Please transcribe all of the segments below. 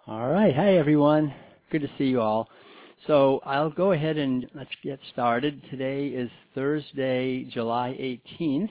All right. Hi, everyone. Good to see you all. So I'll go ahead and let's get started. Today is Thursday, July 18th,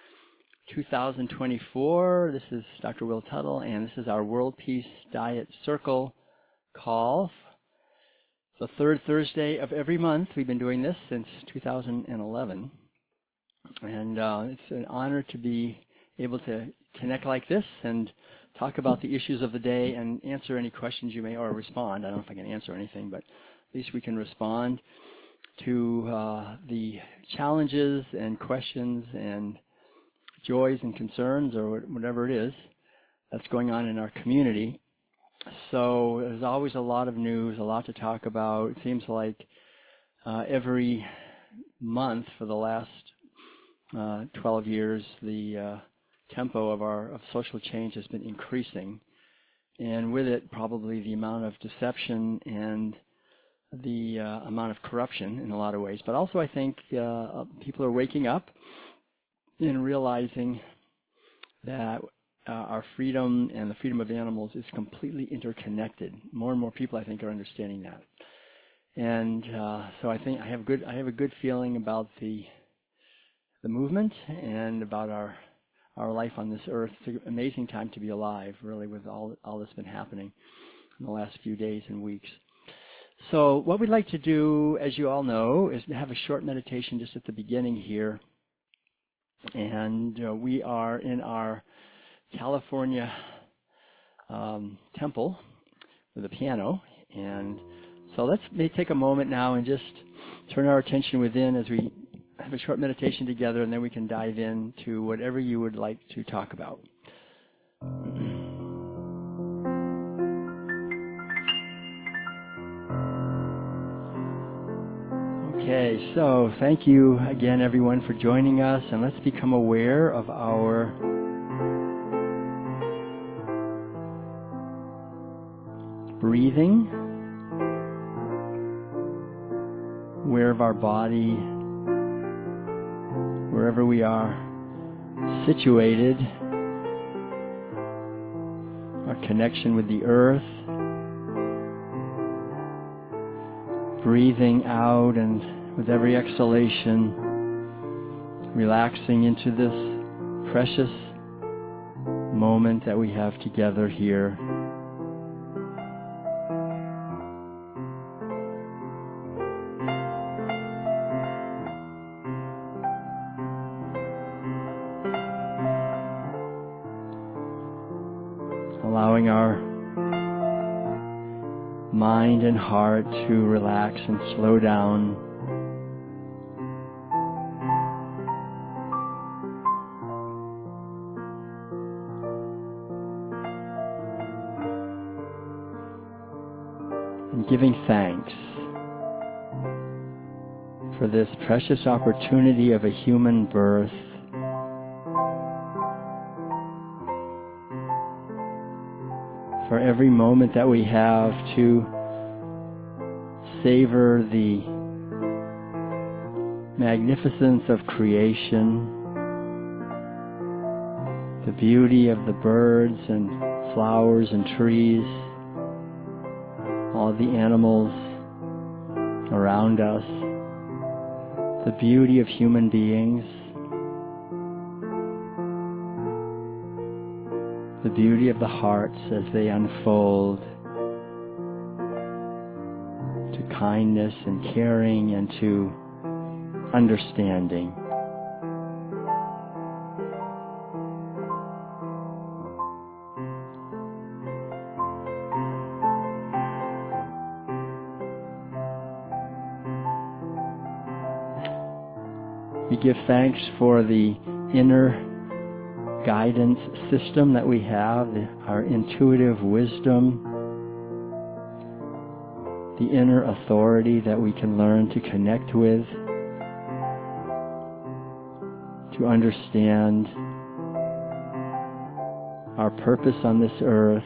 2024. This is Dr. Will Tuttle, and this is our World Peace Diet Circle call. It's the third Thursday of every month. We've been doing this since 2011. And it's an honor to be able to connect like this and talk about the issues of the day and answer any questions you may, or respond. I don't know if I can answer anything, but at least we can respond to the challenges and questions and joys and concerns or whatever it is that's going on in our community. So there's always a lot of news, a lot to talk about. It seems like every month for the last 12 years, the tempo of social change has been increasing, and with it probably the amount of deception and the amount of corruption in a lot of ways. But also I think people are waking up and realizing that our freedom and the freedom of animals is completely interconnected. More and more people, I think, are understanding that. And so I think I have a good feeling about the movement and about our life on this earth. It's an amazing time to be alive, really, with all that's been happening in the last few days and weeks. So what we'd like to do, as you all know, is to have a short meditation just at the beginning here. And we are in our California temple with a piano. And so let's take a moment now and just turn our attention within as we have a short meditation together, and then we can dive into whatever you would like to talk about. Okay, so thank you again, everyone, for joining us, and let's become aware of our breathing, aware of our body, wherever we are situated, our connection with the earth, breathing out and with every exhalation, relaxing into this precious moment that we have together here. Allowing our mind and heart to relax and slow down. And giving thanks for this precious opportunity of a human birth. For every moment that we have to savor the magnificence of creation, the beauty of the birds and flowers and trees, all the animals around us, the beauty of human beings, the beauty of the hearts as they unfold to kindness and caring and to understanding. We give thanks for the inner guidance system that we have, our intuitive wisdom, the inner authority that we can learn to connect with, to understand our purpose on this earth,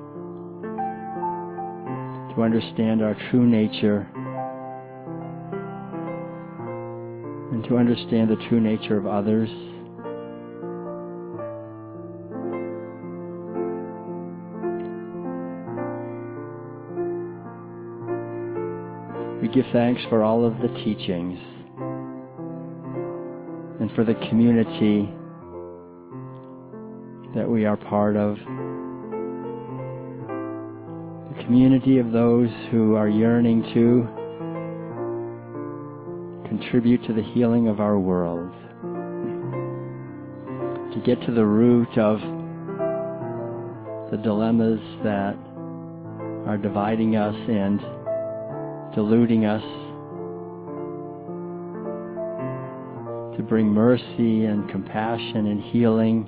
to understand our true nature, and to understand the true nature of others. We give thanks for all of the teachings and for the community that we are part of. The community of those who are yearning to contribute to the healing of our world. To get to the root of the dilemmas that are dividing us and deluding us, to bring mercy and compassion and healing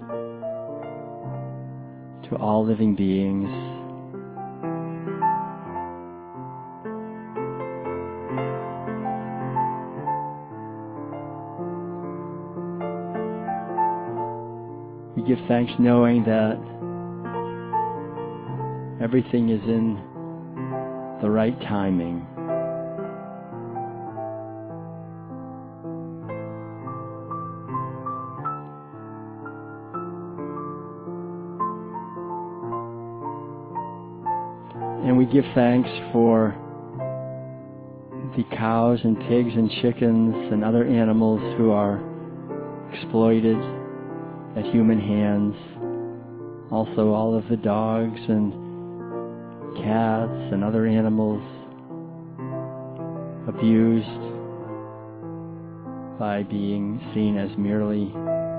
to all living beings. We give thanks knowing that everything is in the right timing. And we give thanks for the cows and pigs and chickens and other animals who are exploited at human hands. Also all of the dogs and cats and other animals abused by being seen as merely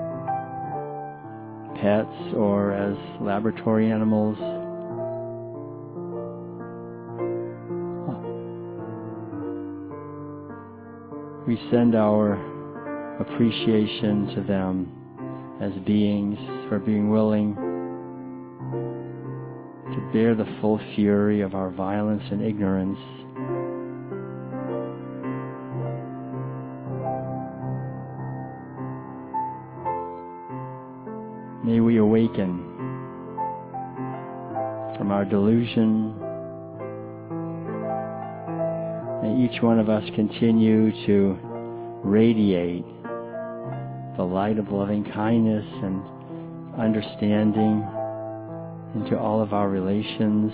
pets or as laboratory animals. We send our appreciation to them as beings for being willing to bear the full fury of our violence and ignorance. May we awaken from our delusion. May each one of us continue to radiate the light of loving kindness and understanding into all of our relations,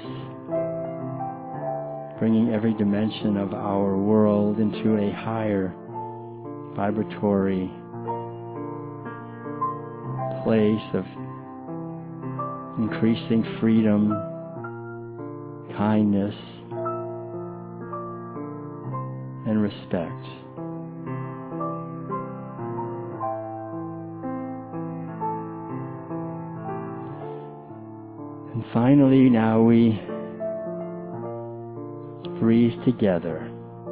bringing every dimension of our world into a higher vibratory place of increasing freedom, kindness, and respect. And finally, now we breathe together.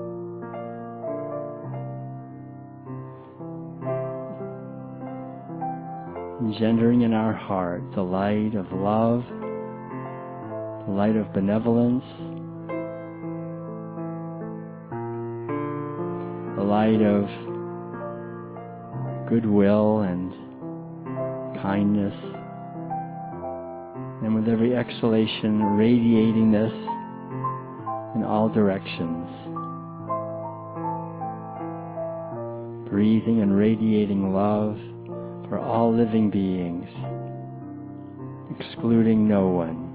Engendering in our heart the light of love, the light of benevolence, the light of goodwill and kindness. And with every exhalation, radiating this in all directions. Breathing and radiating love for all living beings, excluding no one.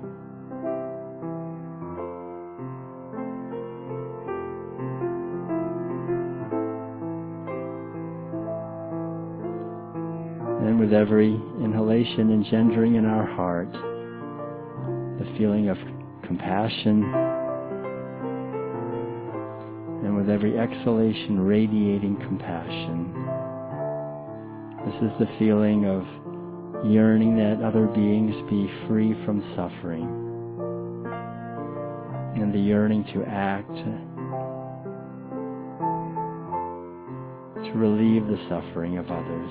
And with every inhalation, engendering in our heart the feeling of compassion, and with every exhalation radiating compassion. This is the feeling of yearning that other beings be free from suffering, and the yearning to act to relieve the suffering of others.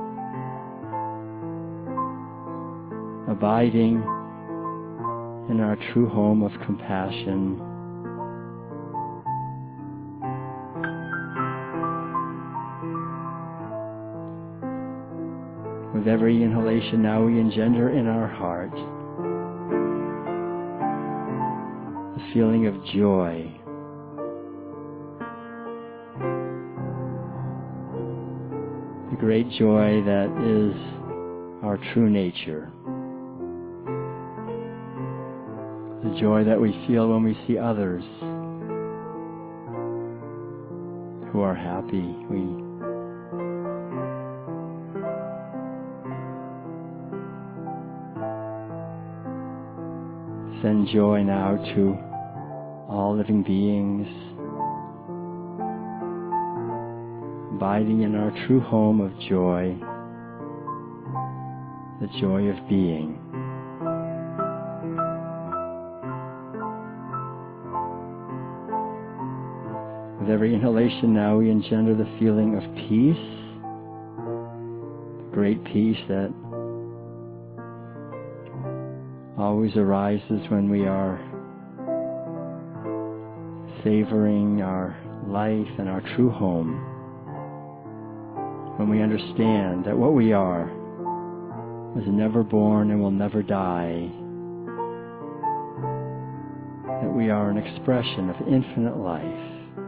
Abiding in our true home of compassion, with every inhalation now we engender in our heart the feeling of joy, the great joy that is our true nature. The joy that we feel when we see others who are happy. We send joy now to all living beings, abiding in our true home of joy, the joy of being. With every inhalation now we engender the feeling of peace, the great peace that always arises when we are savoring our life and our true home, when we understand that what we are was never born and will never die, that we are an expression of infinite life,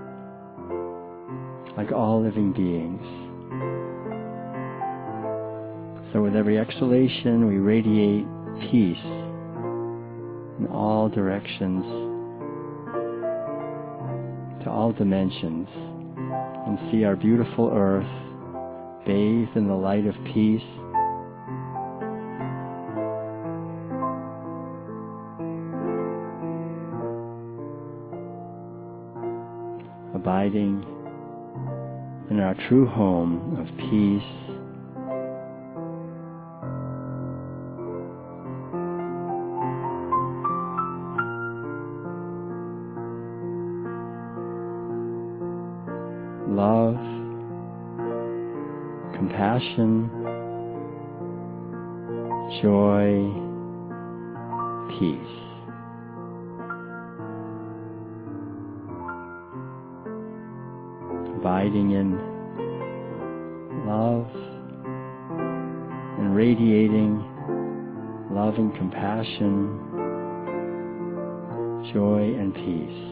like all living beings. So with every exhalation we radiate peace in all directions, to all dimensions, and see our beautiful earth bathed in the light of peace, abiding in our true home of peace, love, compassion, joy, peace. Abiding in love and radiating love and compassion, joy and peace.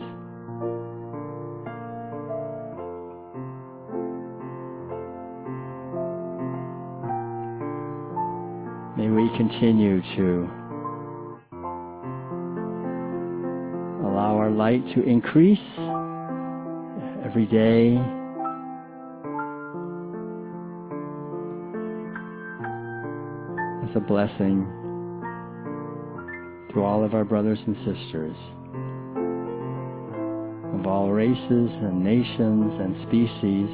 May we continue to allow our light to increase every day. As a blessing to all of our brothers and sisters of all races and nations and species,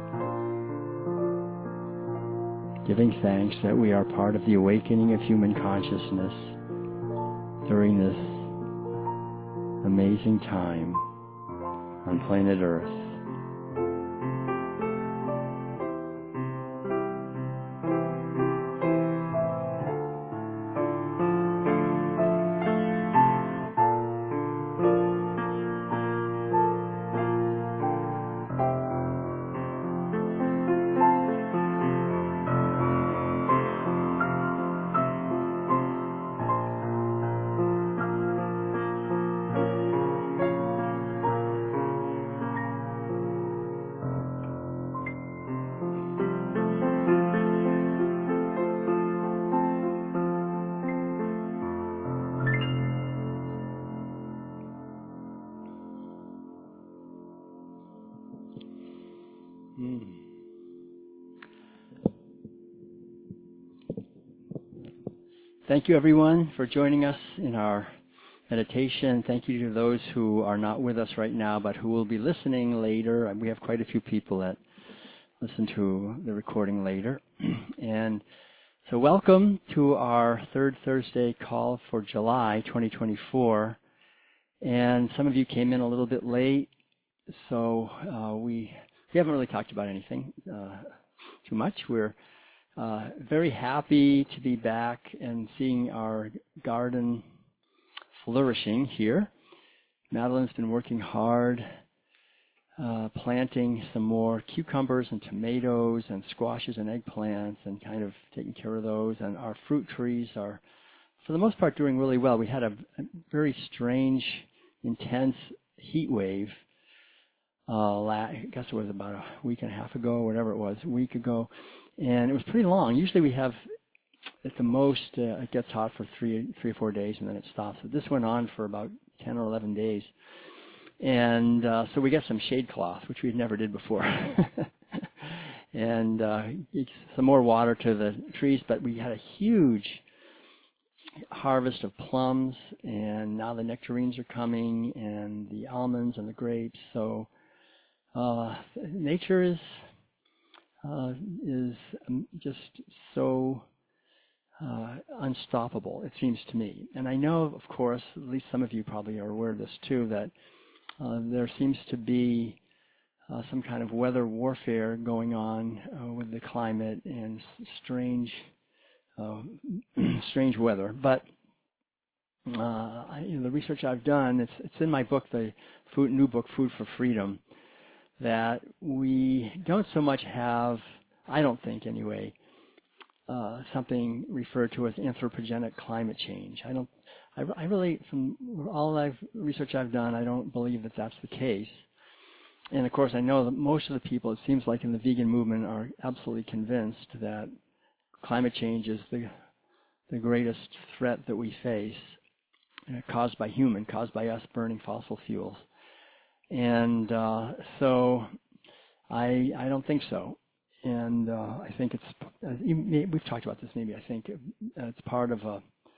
giving thanks that we are part of the awakening of human consciousness during this amazing time on planet Earth. Thank you, everyone, for joining us in our meditation. Thank you to those who are not with us right now, but who will be listening later. We have quite a few people that listen to the recording later. And so welcome to our third Thursday call for July 2024. And some of you came in a little bit late, so we haven't really talked about anything too much. We're very happy to be back and seeing our garden flourishing here. Madeline's been working hard, planting some more cucumbers and tomatoes and squashes and eggplants and kind of taking care of those. And our fruit trees are, for the most part, doing really well. We had a very strange, intense heat wave. I guess it was about a week and a half ago, whatever it was, a week ago. And it was pretty long. Usually we have, at the most, it gets hot for three or 4 days and then it stops. But this went on for about 10 or 11 days. And so we got some shade cloth, which we never did before. And some more water to the trees, but we had a huge harvest of plums, and now the nectarines are coming, and the almonds and the grapes. So nature is just so unstoppable, it seems to me. And I know, of course, at least some of you probably are aware of this too, that there seems to be some kind of weather warfare going on with the climate and strange weather. But the research I've done, it's in my book, the new book, Food for Freedom, that we don't so much have, I don't think anyway, something referred to as anthropogenic climate change. I really, from all research I've done, I don't believe that that's the case. And of course, I know that most of the people, it seems like in the vegan movement, are absolutely convinced that climate change is the greatest threat that we face, caused by us burning fossil fuels. And so I don't think so. And I think we've talked about this maybe, I think it's part of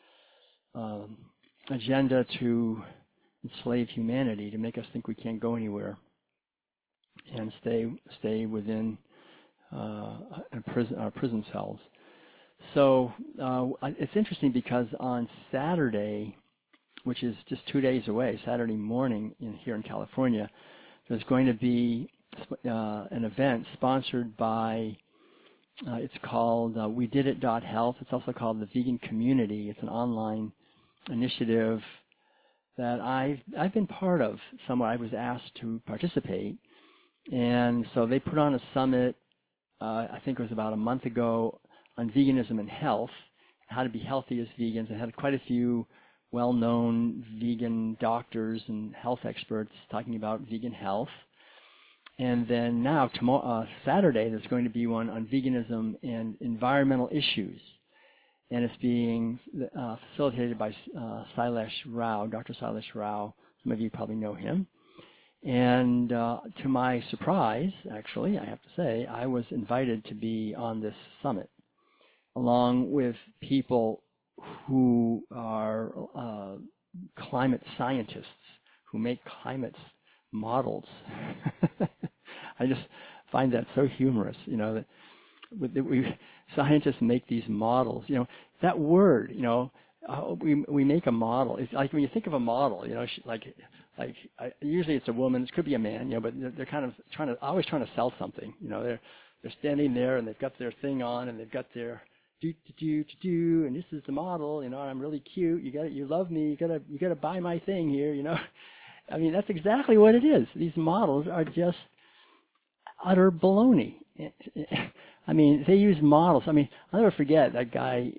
a agenda to enslave humanity, to make us think we can't go anywhere and stay within our prison cells. So it's interesting because on Saturday, which is just 2 days away, Saturday morning here in California, there's going to be an event sponsored by, it's called We Did It Health. It's also called the Vegan Community. It's an online initiative that I've been part of. I was asked to participate. And so they put on a summit, I think it was about a month ago, on veganism and health, how to be healthy as vegans. It had quite a few well-known vegan doctors and health experts talking about vegan health. And then now, Saturday, there's going to be one on veganism and environmental issues. And it's being facilitated by Sailesh Rao, Dr. Sailesh Rao. Some of you probably know him. And to my surprise, actually, I have to say, I was invited to be on this summit, along with people who are climate scientists, who make climate models. I just find that so humorous, that scientists make these models. That word, we make a model. It's like when you think of a model, usually it's a woman. It could be a man, but they're kind of always trying to sell something. They're standing there and they've got their thing on and they've got their do, and this is the model. I'm really cute. You love me. You gotta buy my thing here. I mean, that's exactly what it is. These models are just utter baloney. I mean, they use models. I mean, I'll never forget that guy,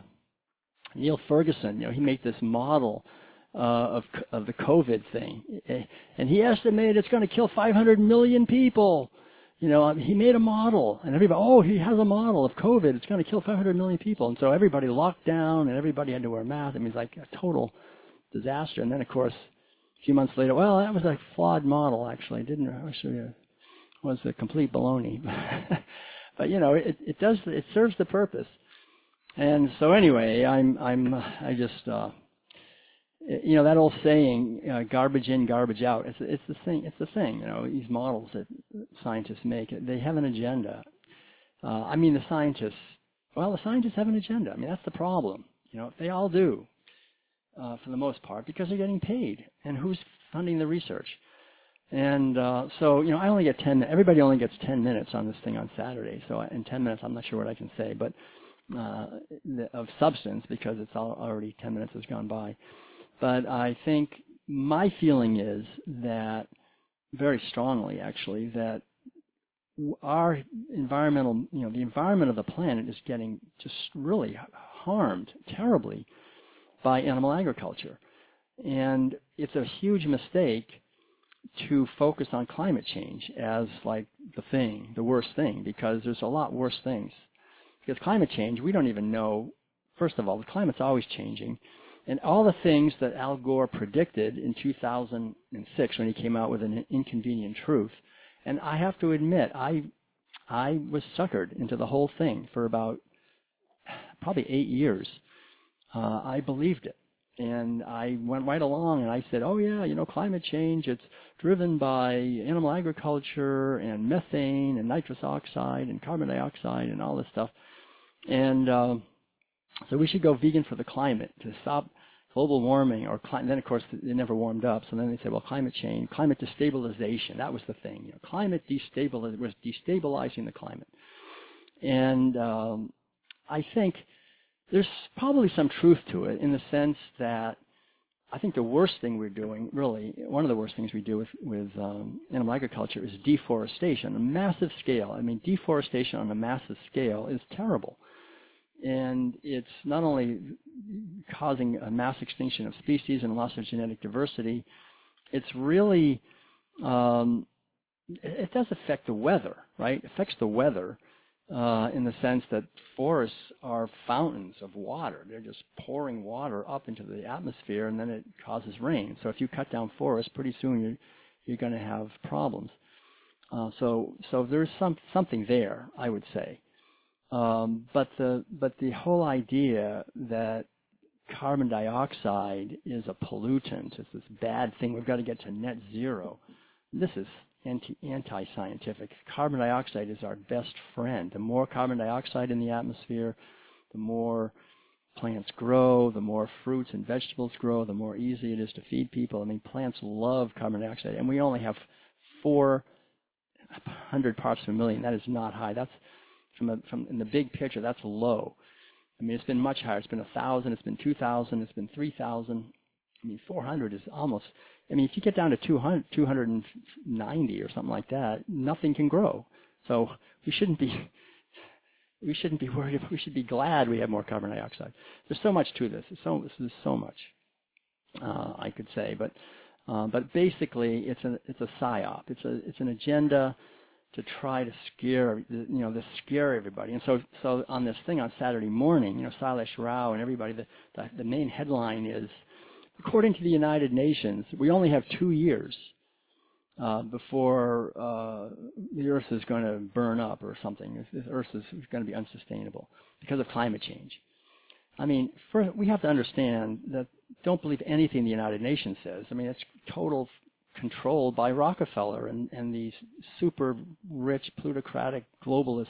Neil Ferguson. He made this model of the COVID thing, and he estimated it's going to kill 500 million people. He made a model, and everybody, he has a model of COVID. It's going to kill 500 million people, and so everybody locked down, and everybody had to wear masks. I mean, it's like a total disaster. And then, of course, a few months later, well, that was a flawed model. Actually, it was a complete baloney. But it serves the purpose. And so anyway, that old saying, garbage in, garbage out. It's the thing. It's the thing. These models that scientists make, they have an agenda. The scientists have an agenda. I mean, that's the problem. They all do, for the most part, because they're getting paid. And who's funding the research? And so, I only get 10 minutes. Everybody only gets 10 minutes on this thing on Saturday. So in 10 minutes, I'm not sure what I can say, but of substance, because it's already 10 minutes has gone by. But I think my feeling is that, very strongly actually, that our environmental, the environment of the planet is getting just really harmed terribly by animal agriculture. And it's a huge mistake to focus on climate change as like the worst thing, because there's a lot worse things. Because climate change, we don't even know, first of all, the climate's always changing. And all the things that Al Gore predicted in 2006 when he came out with An Inconvenient Truth. And I have to admit, I was suckered into the whole thing for about probably 8 years. I believed it. And I went right along and I said, oh yeah, climate change, it's driven by animal agriculture and methane and nitrous oxide and carbon dioxide and all this stuff. And so we should go vegan for the climate to stop global warming. Then, of course, it never warmed up. So then they said, well, climate change, climate destabilization, that was the thing. Climate was destabilizing the climate. And I think there's probably some truth to it in the sense that I think the worst thing we're doing, really, one of the worst things we do with animal agriculture is deforestation on a massive scale. I mean, deforestation on a massive scale is terrible. And it's not only causing a mass extinction of species and loss of genetic diversity, it's really, it does affect the weather, right? It affects the weather in the sense that forests are fountains of water. They're just pouring water up into the atmosphere, and then it causes rain. So if you cut down forests, pretty soon you're going to have problems. So there's something there, I would say. But the whole idea that carbon dioxide is a pollutant, it's this bad thing, we've got to get to net zero, this is anti-scientific. Carbon dioxide is our best friend. The more carbon dioxide in the atmosphere, the more plants grow, the more fruits and vegetables grow, the more easy it is to feed people. I mean, plants love carbon dioxide, and we only have 400 parts per million. That is not high. That's from in the big picture, that's low. I mean, it's been much higher. It's been 1,000. It's been 2,000. It's been 3,000. I mean, 400 is almost. I mean, if you get down to 290 or something like that, nothing can grow. So we shouldn't be worried about. We should be glad we have more carbon dioxide. There's so much to this. There's so much I could say, but basically, it's a psyop. It's an agenda to try to scare everybody. And so on this thing on Saturday morning, Sailesh Rao and everybody, the main headline is, according to the United Nations, we only have 2 years before the Earth is going to burn up or something. The Earth is going to be unsustainable because of climate change. I mean, first, we have to understand that don't believe anything the United Nations says. I mean, it's total controlled by Rockefeller and these super rich, plutocratic, globalist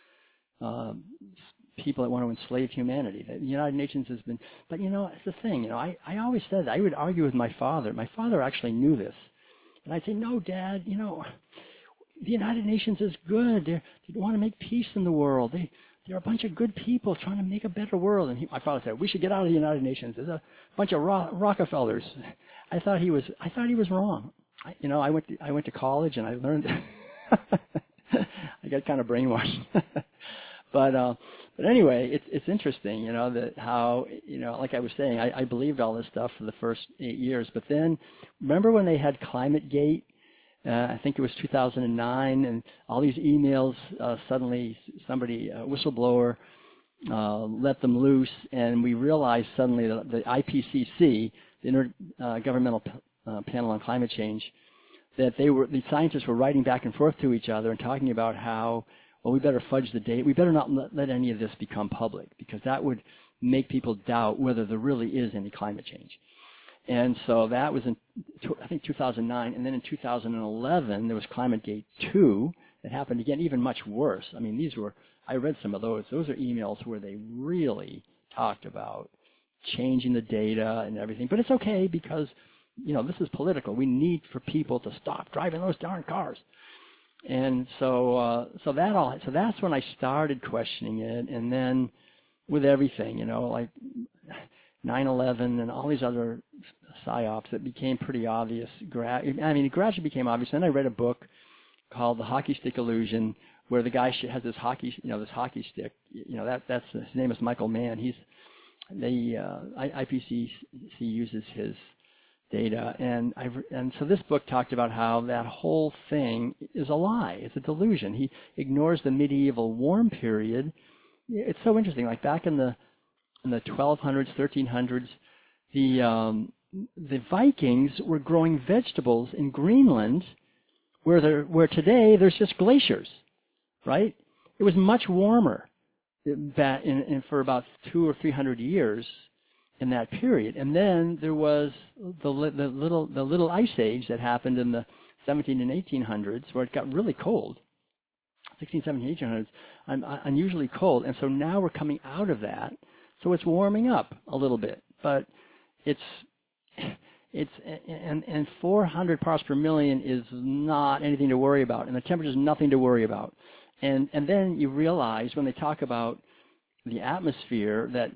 people that want to enslave humanity. The United Nations has been, but it's the thing. I always said that. I would argue with my father. My father actually knew this, and I'd say, "No, Dad. The United Nations is good. They want to make peace in the world. They're a bunch of good people trying to make a better world." And my father said, "We should get out of the United Nations. There's a bunch of Rockefellers." I thought he was wrong. I went to college and I learned. I got kind of brainwashed. But anyway, it's interesting, that how, like I was saying, I believed all this stuff for the first 8 years. But then, remember when they had ClimateGate? I think it was 2009, and all these emails, suddenly somebody, a whistleblower, let them loose, and we realized suddenly that the IPCC, the Intergovernmental Panel on Climate Change, that the scientists were writing back and forth to each other and talking about how, well, we better fudge the date. We better not let any of this become public, because that would make people doubt whether there really is any climate change. And so that was in, I think, 2009. And then in 2011, there was ClimateGate 2. It happened again, even much worse. I mean, I read some of those. Those are emails where they really talked about changing the data and everything. But it's okay because, this is political. We need for people to stop driving those darn cars. And so that's when I started questioning it. And then with everything, like 9/11 and all these other psyops, it became pretty obvious. It gradually became obvious. Then I read a book called The Hockey Stick Illusion, where the guy has this hockey stick. That's his name is Michael Mann. He's IPCC uses his data, and so this book talked about how that whole thing is a lie. It's a delusion. He ignores the medieval warm period. It's so interesting. Like back in the 1200s, 1300s, the Vikings were growing vegetables in Greenland where today there's just glaciers, right? It was much warmer for about 200 or 300 years in that period. And then there was the little ice age that happened in the 17 and 1800s where it got really cold. 16, 17, 1800s, unusually cold. And so now we're coming out of that. So it's warming up a little bit, but it's 400 parts per million is not anything to worry about, and the temperature is nothing to worry about. And then you realize when they talk about the atmosphere that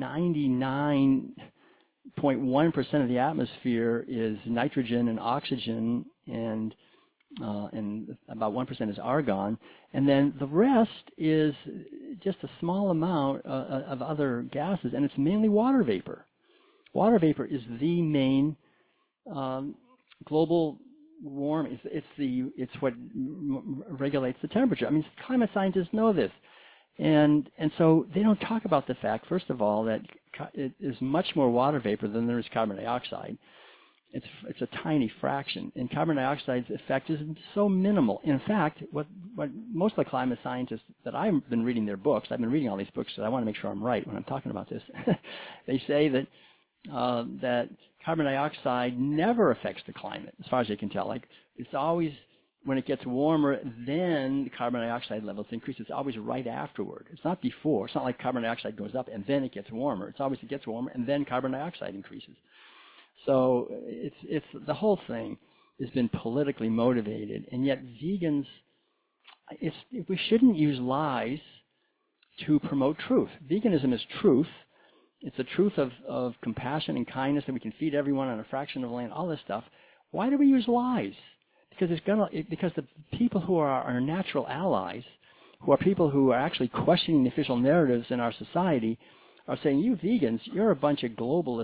99.1% of the atmosphere is nitrogen and oxygen, and about 1% is argon, and then the rest is just a small amount of other gases, and it's mainly water vapor. Water vapor is the main global warming. It's what regulates the temperature. I mean, climate scientists know this, and so they don't talk about the fact, first of all, that it is much more water vapor than there is carbon dioxide. It's a tiny fraction, and carbon dioxide's effect is so minimal. In fact, what most of the climate scientists that I've been reading their books, I've been reading all these books, so I want to make sure I'm right when I'm talking about this. They say that carbon dioxide never affects the climate, as far as they can tell. Like, it's always when it gets warmer, then the carbon dioxide levels increase. It's always right afterward. It's not before. It's not like carbon dioxide goes up and then it gets warmer. It's always it gets warmer and then carbon dioxide increases. So it's the whole thing has been politically motivated, and yet vegans, we shouldn't use lies to promote truth. Veganism is truth. It's the truth of compassion and kindness, that we can feed everyone on a fraction of land, all this stuff. Why do we use lies? Because because the people who are our natural allies, who are people who are actually questioning the official narratives in our society, are saying, you vegans, you're a bunch of globalist,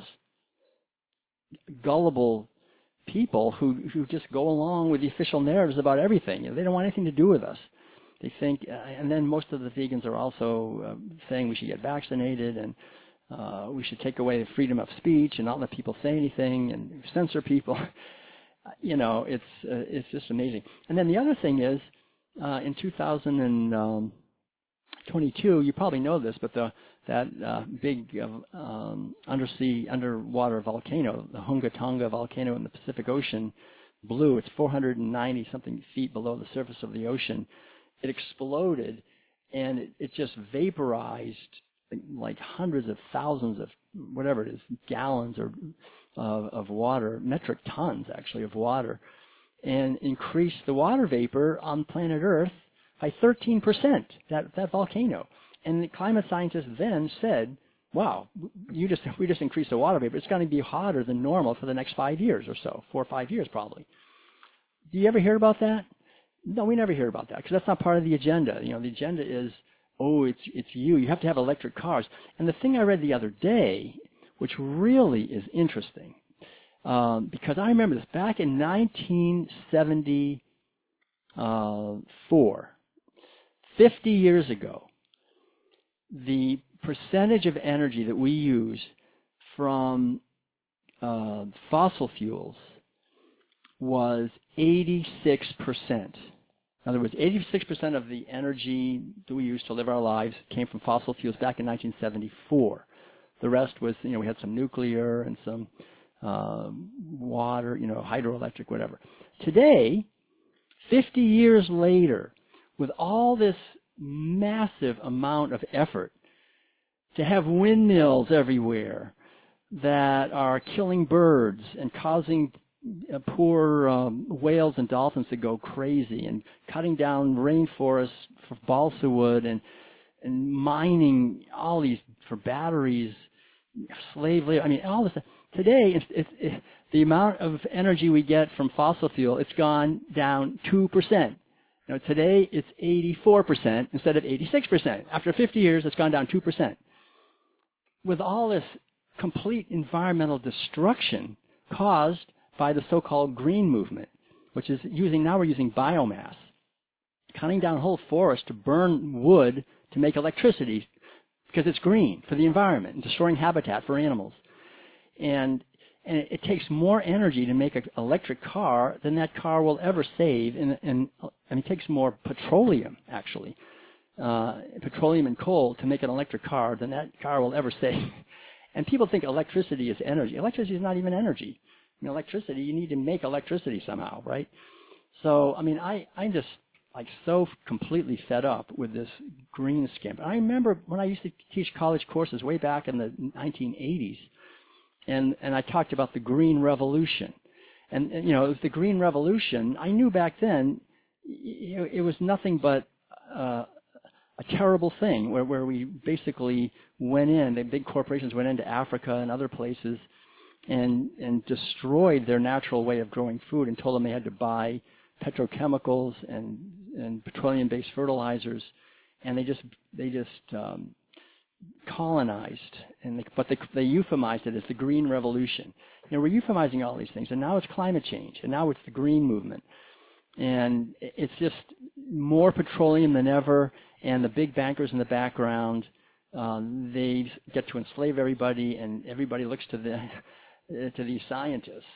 gullible people who just go along with the official narratives about everything. They don't want anything to do with us. They think, and then most of the vegans are also saying we should get vaccinated, and we should take away the freedom of speech and not let people say anything and censor people. It's just amazing. And then the other thing is, in 2022, you probably know this, but that big underwater volcano, the Hunga Tonga volcano in the Pacific Ocean, blew. It's 490 something feet below the surface of the ocean. It exploded, and it just vaporized like hundreds of thousands of whatever it is, gallons of water, metric tons actually of water, and increased the water vapor on planet Earth by 13%, that volcano. And the climate scientists then said, wow, we just increased the water vapor. It's going to be hotter than normal for the next 5 years or so, 4 or 5 years probably. Do you ever hear about that? No, we never hear about that because that's not part of the agenda. The agenda is, it's you. You have to have electric cars. And the thing I read the other day, which really is interesting, because I remember this back in 1974, 50 years ago, the percentage of energy that we use from fossil fuels was 86%. In other words, 86% of the energy that we use to live our lives came from fossil fuels back in 1974. The rest was, we had some nuclear and some water, hydroelectric, whatever. Today, 50 years later, with all this massive amount of effort to have windmills everywhere that are killing birds and causing poor whales and dolphins to go crazy, and cutting down rainforests for balsa wood, and mining all these for batteries, slave labor, all this stuff. Today, the amount of energy we get from fossil fuel, it's gone down 2%. Today it's 84% instead of 86%. After 50 years, it's gone down 2%. With all this complete environmental destruction caused by the so-called green movement, which is we're using biomass, cutting down whole forests to burn wood to make electricity because it's green for the environment and destroying habitat for animals. And it takes more energy to make an electric car than that car will ever save. And it takes more petroleum, actually, petroleum and coal to make an electric car than that car will ever save. And people think electricity is energy. Electricity is not even energy. I mean, electricity, you need to make electricity somehow, right? So, I mean, I'm just like so completely fed up with this green scam. I remember when I used to teach college courses way back in the 1980s, and I talked about the Green Revolution. And you know, it was the Green Revolution. I knew back then it was nothing but a terrible thing where we basically went in, the big corporations went into Africa and other places and destroyed their natural way of growing food and told them they had to buy petrochemicals and petroleum-based fertilizers, and they just colonized, but they euphemized it as the Green Revolution. You know, we're euphemizing all these things, and now it's climate change, and now it's the green movement, and it's just more petroleum than ever, and the big bankers in the background, they get to enslave everybody, and everybody looks to these scientists.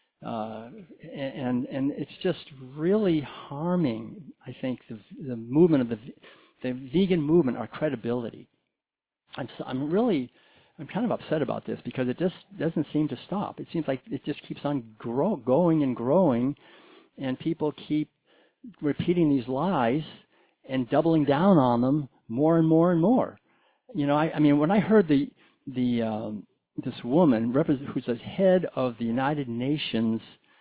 And it's just really harming, I think, the movement of the vegan movement, our credibility. I'm kind of upset about this because it just doesn't seem to stop. It seems like it just keeps on going and growing, and people keep repeating these lies and doubling down on them more and more and more. You know, I mean, when I heard this woman who's the head of the United Nations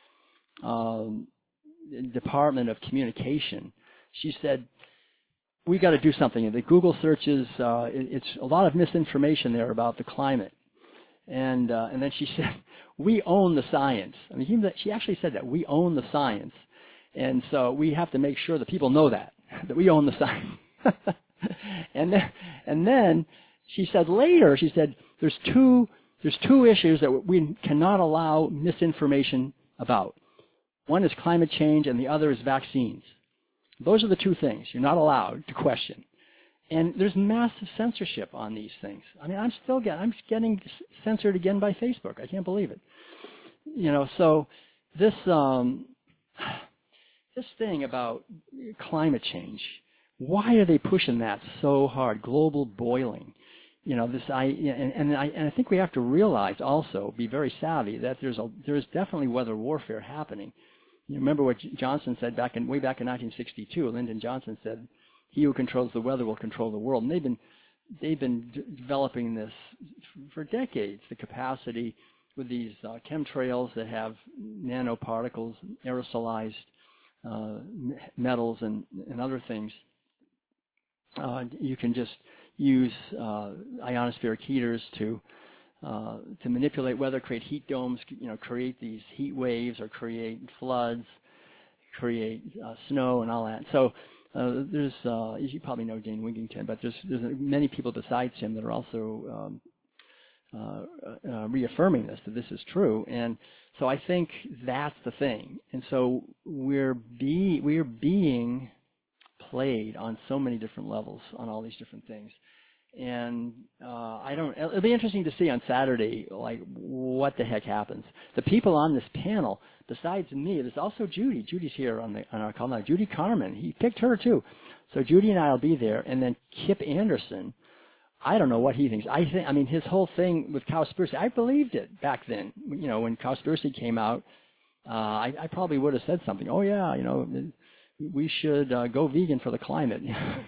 Department of Communication, she said, we got to do something. The Google searches, it's a lot of misinformation there about the climate. And then she said, we own the science. I mean, she actually said that, we own the science. And so we have to make sure that people know that we own the science. And then she said later, she said, there's two issues that we cannot allow misinformation about. One is climate change, and the other is vaccines. Those are the two things you're not allowed to question. And there's massive censorship on these things. I mean, I'm getting censored again by Facebook. I can't believe it. You know, so this thing about climate change, why are they pushing that so hard? Global boiling. You know, I think we have to realize also, be very savvy, that there's definitely weather warfare happening. You remember what Johnson said way back in 1962. Lyndon Johnson said, "He who controls the weather will control the world." And they've been developing this for decades. The capacity with these chemtrails that have nanoparticles, aerosolized metals, and other things. You can just use ionospheric heaters to manipulate weather, create heat domes, create these heat waves, or create floods, create snow and all that. So there's, you probably know Dane Wigington, but there's many people besides him that are also reaffirming that this is true. And so I think that's the thing. And so we're being played on so many different levels on all these different things. And it'll be interesting to see on Saturday, like, what the heck happens. The people on this panel, besides me, there's also Judy. Judy's here on our call now. Judy Carmen. He picked her too. So Judy and I will be there. And then Kip Anderson, I don't know what he thinks. I mean, his whole thing with Cowspiracy, I believed it back then. You know, when Cowspiracy came out, I probably would have said something. Oh yeah, we should go vegan for the climate.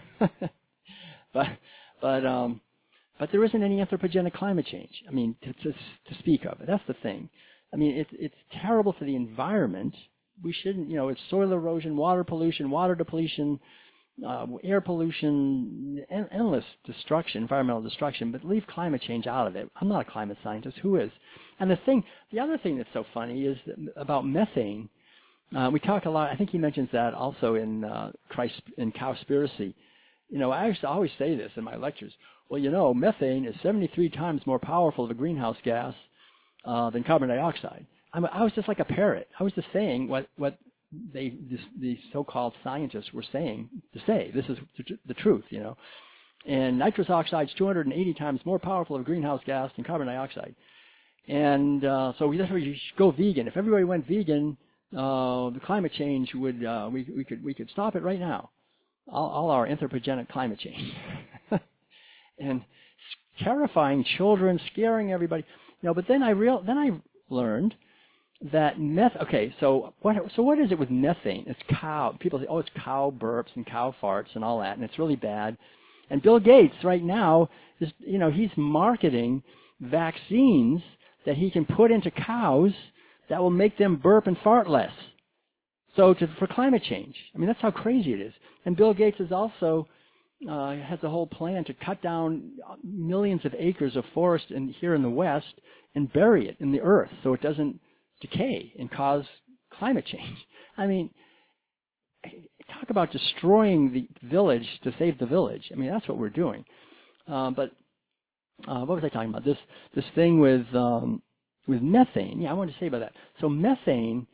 But there isn't any anthropogenic climate change. I mean, to speak of it. That's the thing. I mean, it's terrible for the environment. We shouldn't, it's soil erosion, water pollution, water depletion, air pollution, endless destruction, environmental destruction. But leave climate change out of it. I'm not a climate scientist. Who is? And the other thing that's so funny is about methane. We talk a lot. I think he mentions that also in Cowspiracy. I used to always say this in my lectures. Well, methane is 73 times more powerful of a greenhouse gas than carbon dioxide. I was just like a parrot. I was just saying what these so-called scientists were saying to say. This is the truth, And nitrous oxide is 280 times more powerful of a greenhouse gas than carbon dioxide. And so we should go vegan. If everybody went vegan, the climate change would we could stop it right now. All our anthropogenic climate change. And terrifying children, scaring everybody. But then I learned that so what is it with methane? It's cow. People say, it's cow burps and cow farts and all that, and it's really bad. And Bill Gates right now is, he's marketing vaccines that he can put into cows that will make them burp and fart less. So for climate change. I mean, that's how crazy it is. And Bill Gates is also has a whole plan to cut down millions of acres of forest here in the West and bury it in the earth so it doesn't decay and cause climate change. I mean, talk about destroying the village to save the village. I mean, that's what we're doing. But what was I talking about? This thing with methane. Yeah, I wanted to say about that. So methane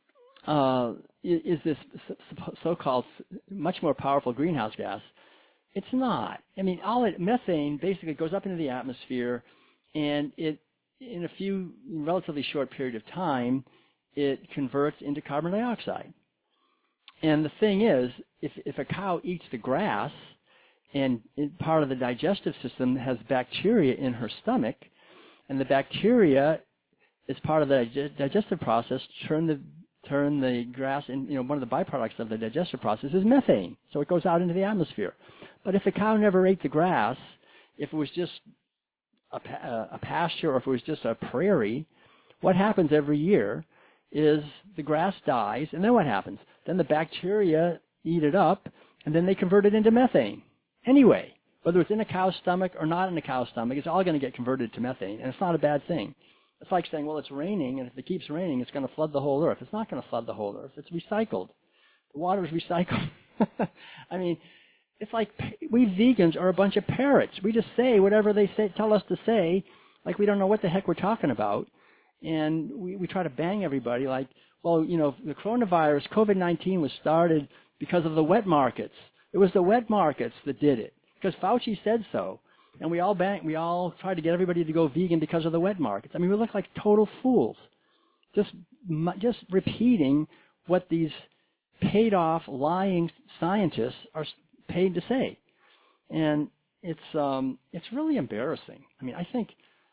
is this so-called much more powerful greenhouse gas. It's not. I mean, methane basically goes up into the atmosphere, and it, in a relatively short period of time, it converts into carbon dioxide. And the thing is, if a cow eats the grass, and part of the digestive system has bacteria in her stomach, and the bacteria, as part of the digestive process, turn the grass, and one of the byproducts of the digestive process is methane. So it goes out into the atmosphere. But if the cow never ate the grass, if it was just a pasture or if it was just a prairie, what happens every year is the grass dies, and then what happens? Then the bacteria eat it up, and then they convert it into methane. Anyway, whether it's in a cow's stomach or not in a cow's stomach, it's all going to get converted to methane, and it's not a bad thing. It's like saying, well, it's raining, and if it keeps raining, it's going to flood the whole earth. It's not going to flood the whole earth. It's recycled. The water is recycled. I mean, it's like we vegans are a bunch of parrots. We just say whatever they tell us to say, like we don't know what the heck we're talking about. And we try to bang everybody like, well, the coronavirus, COVID-19 was started because of the wet markets. It was the wet markets that did it because Fauci said so. And we all tried to get everybody to go vegan because of the wet markets. I mean, we look like total fools, just repeating what these paid-off lying scientists are paid to say, and it's really embarrassing. I mean, I think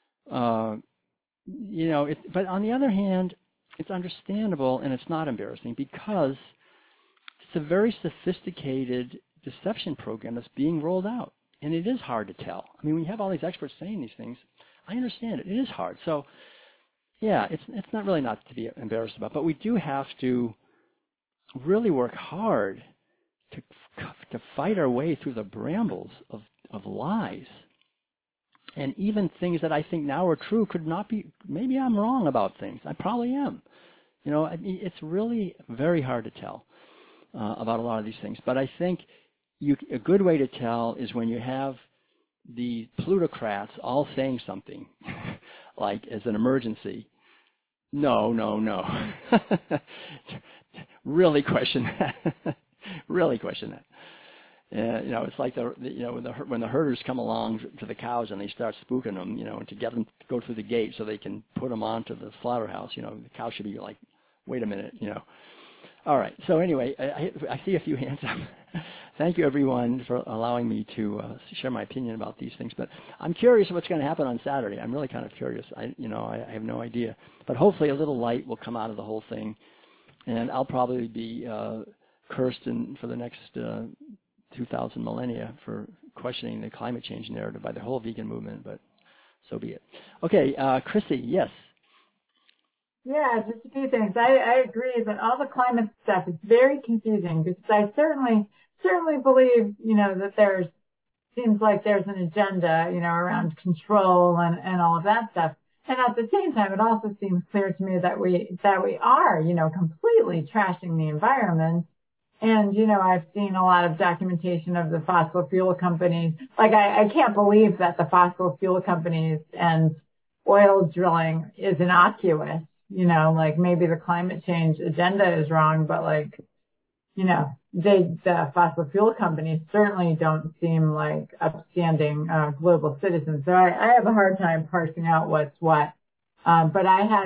but on the other hand, it's understandable and it's not embarrassing because it's a very sophisticated deception program that's being rolled out. And it is hard to tell. I mean, when you have all these experts saying these things, I understand it. It is hard. So, yeah, it's not really not to be embarrassed about. But we do have to really work hard to fight our way through the brambles of lies. And even things that I think now are true could not be. Maybe I'm wrong about things. I probably am. I mean, it's really very hard to tell about a lot of these things. But I think a good way to tell is when you have the plutocrats all saying something, like as an emergency. No. Really question that. Really question that. It's like when the herders come along to the cows and they start spooking them, to get them to go through the gate so they can put them onto the slaughterhouse. The cow should be like, wait a minute, All right. So anyway, I see a few hands up. Thank you, everyone, for allowing me to share my opinion about these things. But I'm curious what's going to happen on Saturday. I'm really kind of curious. I have no idea. But hopefully a little light will come out of the whole thing. And I'll probably be cursed for the next 2,000 millennia for questioning the climate change narrative by the whole vegan movement. But so be it. Okay, Chrissy, yes. Yeah, just a few things. I agree that all the climate stuff is very confusing because I certainly believe, that seems like there's an agenda, around control and all of that stuff. And at the same time, it also seems clear to me that we are, completely trashing the environment. And, I've seen a lot of documentation of the fossil fuel companies. Like, I can't believe that the fossil fuel companies and oil drilling is innocuous. Like maybe the climate change agenda is wrong, but the fossil fuel companies certainly don't seem like upstanding global citizens. So I have a hard time parsing out what's what. But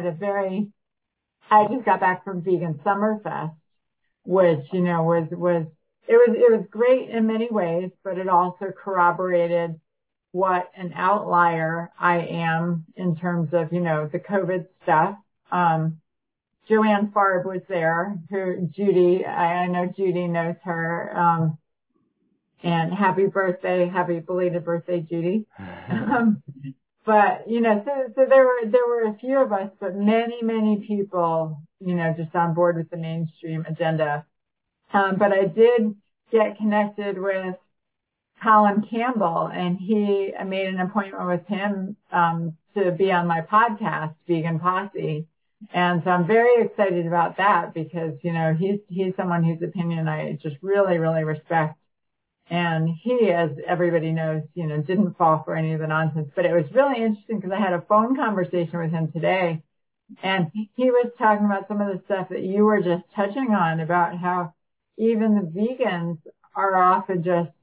I just got back from Vegan Summerfest, which, it was great in many ways, but it also corroborated what an outlier I am in terms of, the COVID stuff. Joanne Farb was there, I know Judy knows her, and happy belated birthday, Judy. But, so there were a few of us, but many, many people, just on board with the mainstream agenda. But I did get connected with Colin Campbell, and I made an appointment with him, to be on my podcast, Vegan Posse. And so I'm very excited about that because, he's someone whose opinion I just really, really respect. And he, as everybody knows, didn't fall for any of the nonsense. But it was really interesting because I had a phone conversation with him today, and he was talking about some of the stuff that you were just touching on about how even the vegans are often just,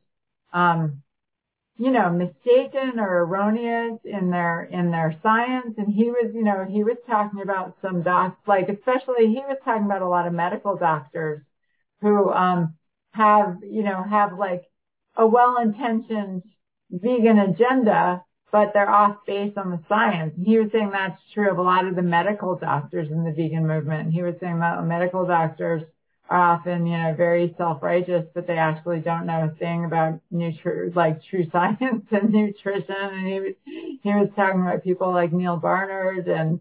mistaken or erroneous in their science. And he was talking about some docs, especially he was talking about a lot of medical doctors who, have a well-intentioned vegan agenda, but they're off base on the science. And he was saying that's true of a lot of the medical doctors in the vegan movement. And he was saying that medical doctors are often, very self-righteous, but they actually don't know a thing about true science and nutrition. And he was talking about people like Neil Barnard and,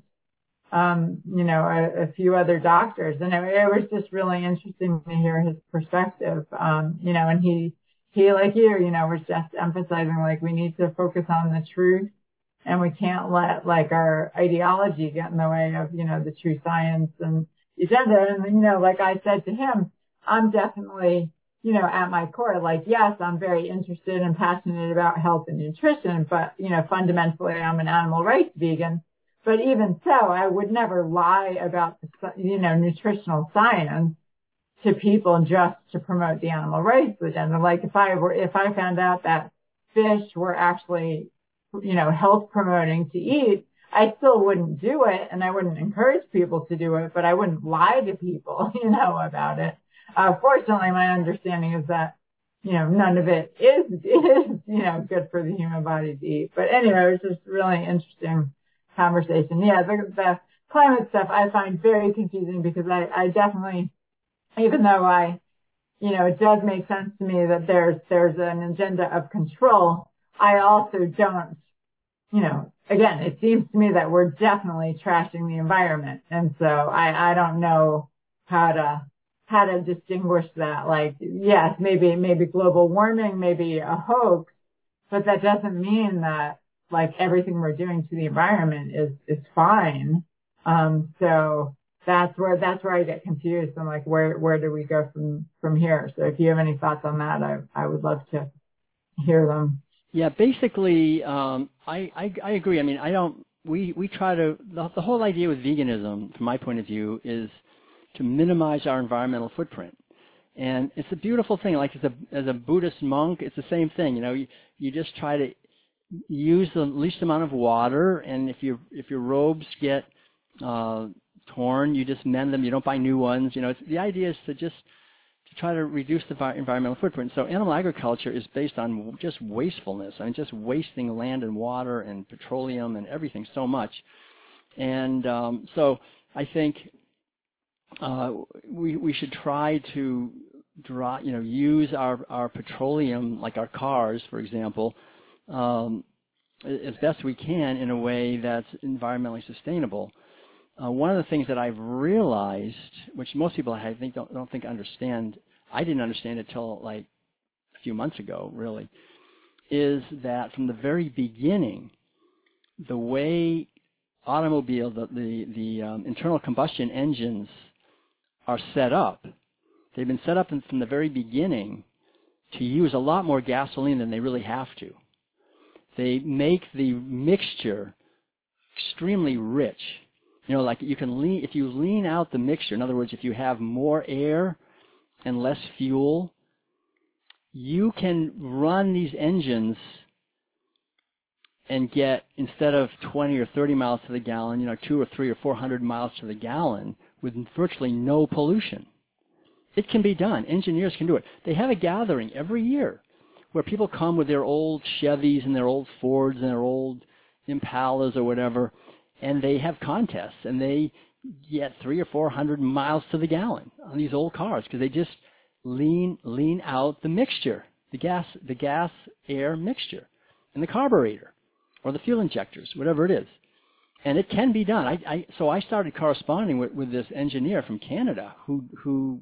a few other doctors. And it was just really interesting to hear his perspective. And he like you, was just emphasizing we need to focus on the truth, and we can't let our ideology get in the way of, the true science and agenda. And, like I said to him, I'm definitely, at my core, yes, I'm very interested and passionate about health and nutrition, but, fundamentally I'm an animal rights vegan. But even so, I would never lie about the, nutritional science to people just to promote the animal rights agenda. If I found out that fish were actually, health promoting to eat, I still wouldn't do it, and I wouldn't encourage people to do it, but I wouldn't lie to people, about it. Fortunately, my understanding is that, none of it is, good for the human body to eat. But anyway, it was just really interesting conversation. Yeah, the climate stuff I find very confusing because I definitely, even though it does make sense to me that there's an agenda of control, I also don't, again, it seems to me that we're definitely trashing the environment. And so I don't know how to distinguish that. Yes, maybe global warming may be a hoax, but that doesn't mean that everything we're doing to the environment is fine. So that's where I get confused. I'm where do we go from here? So if you have any thoughts on that, I would love to hear them. Yeah, basically, I agree. I mean, we try to, the whole idea with veganism, from my point of view, is to minimize our environmental footprint. And it's a beautiful thing. As a Buddhist monk, it's the same thing. You just try to use the least amount of water, and if your robes get torn, you just mend them. You don't buy new ones. The idea is to try to reduce the environmental footprint. So animal agriculture is based on just wastefulness. I mean, just wasting land and water and petroleum and everything so much. And so I think we should try to use our petroleum, like our cars, for example, as best we can in a way that's environmentally sustainable. One of the things that I've realized, which most people I think don't think understand, I didn't understand it till a few months ago, really, is that from the very beginning, the way the internal combustion engines are set up, they've been set up from the very beginning to use a lot more gasoline than they really have to. They make the mixture extremely rich. If you lean out the mixture, in other words, if you have more air and less fuel, you can run these engines and get, instead of 20 or 30 miles to the gallon, 2 or 3 or 400 miles to the gallon with virtually no pollution. It can be done. Engineers can do it. They have a gathering every year where people come with their old Chevys and their old Fords and their old Impalas or whatever, and they have contests, and they get 300 or 400 miles to the gallon on these old cars because they just lean out the mixture, the gas air mixture, and the carburetor or the fuel injectors, whatever it is. And it can be done. So I started corresponding with this engineer from Canada who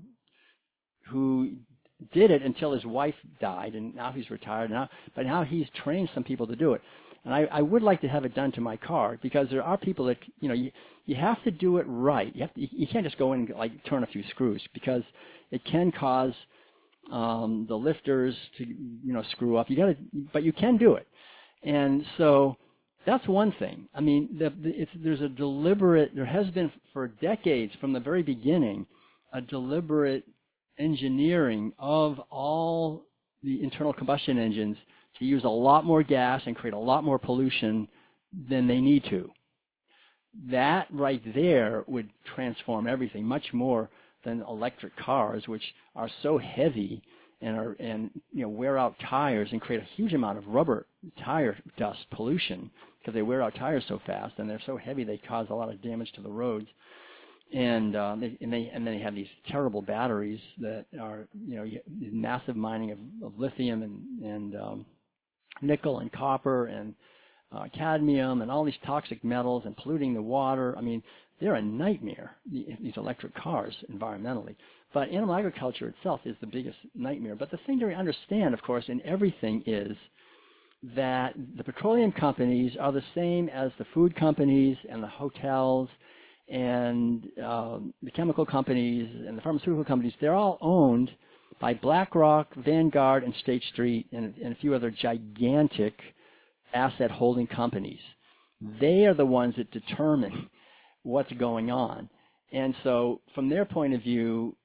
did it until his wife died, and now he's retired. But now he's trained some people to do it. And I would like to have it done to my car because there are people that, you have to do it right. You can't just go in and like turn a few screws because it can cause the lifters to, screw up. But you can do it. And so that's one thing. I mean, there has been for decades from the very beginning a deliberate engineering of all the internal combustion engines to use a lot more gas and create a lot more pollution than they need to. That right there would transform everything much more than electric cars, which are so heavy and wear out tires and create a huge amount of rubber tire dust pollution because they wear out tires so fast and they're so heavy they cause a lot of damage to the roads. And then they have these terrible batteries that are massive mining of lithium and nickel and copper and cadmium and all these toxic metals and polluting the water. I mean, they're a nightmare, these electric cars, environmentally. But animal agriculture itself is the biggest nightmare. But the thing to understand, of course, in everything is that the petroleum companies are the same as the food companies and the hotels and the chemical companies and the pharmaceutical companies. They're all owned by BlackRock, Vanguard, and State Street, and a few other gigantic asset holding companies. They are the ones that determine what's going on. And so from their point of view,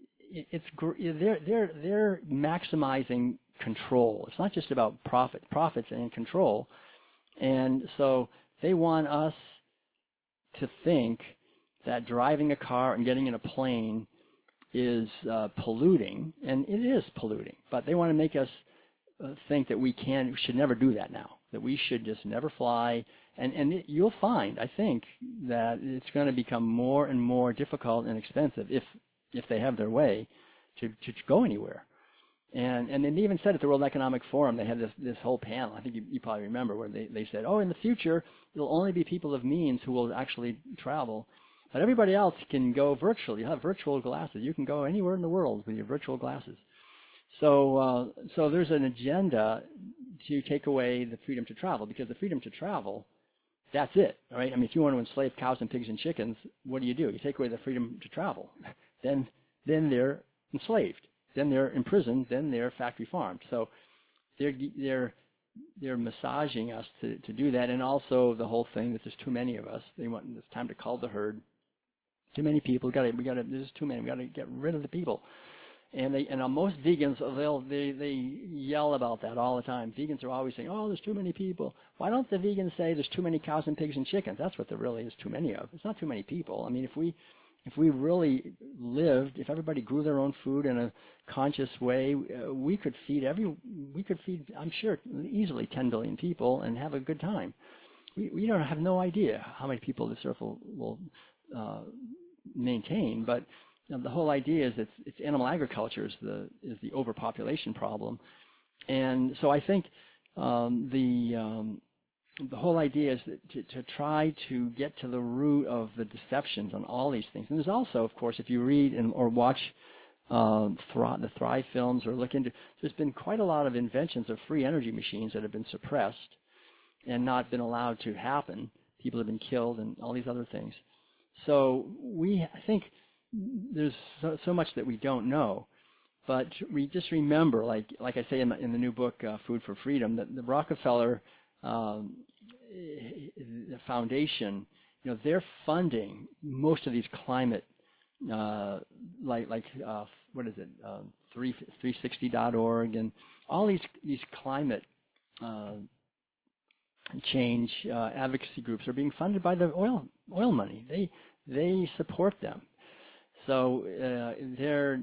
they're maximizing control. It's not just about profits and control. And so they want us to think that driving a car and getting in a plane is polluting, and it is polluting. But they want to make us think that we should never do that now, that we should just never fly. And you'll find, I think, that it's going to become more and more difficult and expensive if they have their way to go anywhere. And they even said at the World Economic Forum, they had this whole panel, I think you probably remember, where they said, in the future, it'll only be people of means who will actually travel. But everybody else can go virtually. You have virtual glasses. You can go anywhere in the world with your virtual glasses. So there's an agenda to take away the freedom to travel, because the freedom to travel, that's it, right? I mean, if you want to enslave cows and pigs and chickens, what do? You take away the freedom to travel. Then they're enslaved. Then they're imprisoned. Then they're factory farmed. So they're massaging us to do that, and also the whole thing that there's too many of us. It's time to cull the herd. Too many people. There's too many. We got to get rid of the people. And most vegans, they yell about that all the time. Vegans are always saying, there's too many people. Why don't the vegans say there's too many cows and pigs and chickens? That's what there really is too many of. It's not too many people. I mean, if we really lived, if everybody grew their own food in a conscious way, we could feed, I'm sure, easily 10 billion people and have a good time. We don't have no idea how many people this earth will maintain, but the whole idea is it's animal agriculture is the overpopulation problem. And so I think the whole idea is to try to get to the root of the deceptions on all these things. And there's also, of course, if you read or watch the Thrive films or look into, there's been quite a lot of inventions of free energy machines that have been suppressed and not been allowed to happen. People have been killed and all these other things. So I think there's so much that we don't know. But we just remember, like I say in the new book, Food for Freedom, that the Rockefeller Foundation, they're funding most of these climate, what is it, 360.org and all these climate change advocacy groups are being funded by the oil money. They support them. So they're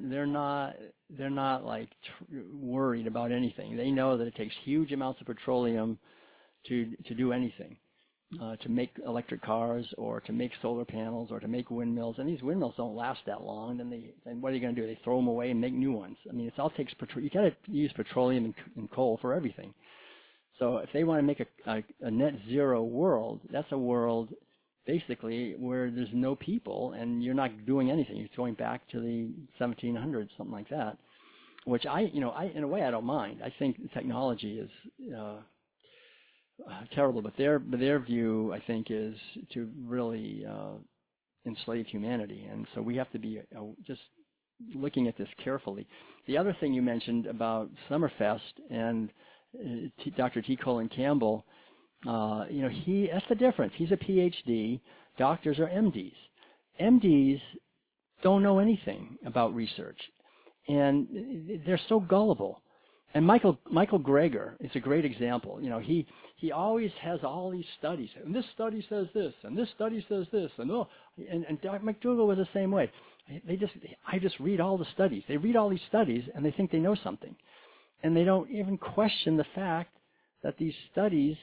not like worried about anything. They know that it takes huge amounts of petroleum to do anything, to make electric cars or to make solar panels or to make windmills. And these windmills don't last that long. Then what are you going to do? They throw them away and make new ones. I mean, it all takes petroleum. You got to use petroleum and coal for everything. So if they want to make a net zero world, that's a world basically where there's no people and you're not doing anything. You're going back to the 1700s, something like that, which I in a way I don't mind. I think technology is terrible, but their view, I think, is to really enslave humanity, and so we have to be just looking at this carefully. The other thing you mentioned about Summerfest and Dr. T. Colin Campbell, that's the difference. He's a PhD. Doctors are MDs. MDs don't know anything about research, and they're so gullible. And Michael Greger is a great example. He always has all these studies, and this study says this, and this study says this, and Dr. McDougall was the same way. I just read all the studies. They read all these studies, and they think they know something, and they don't even question the fact that these studies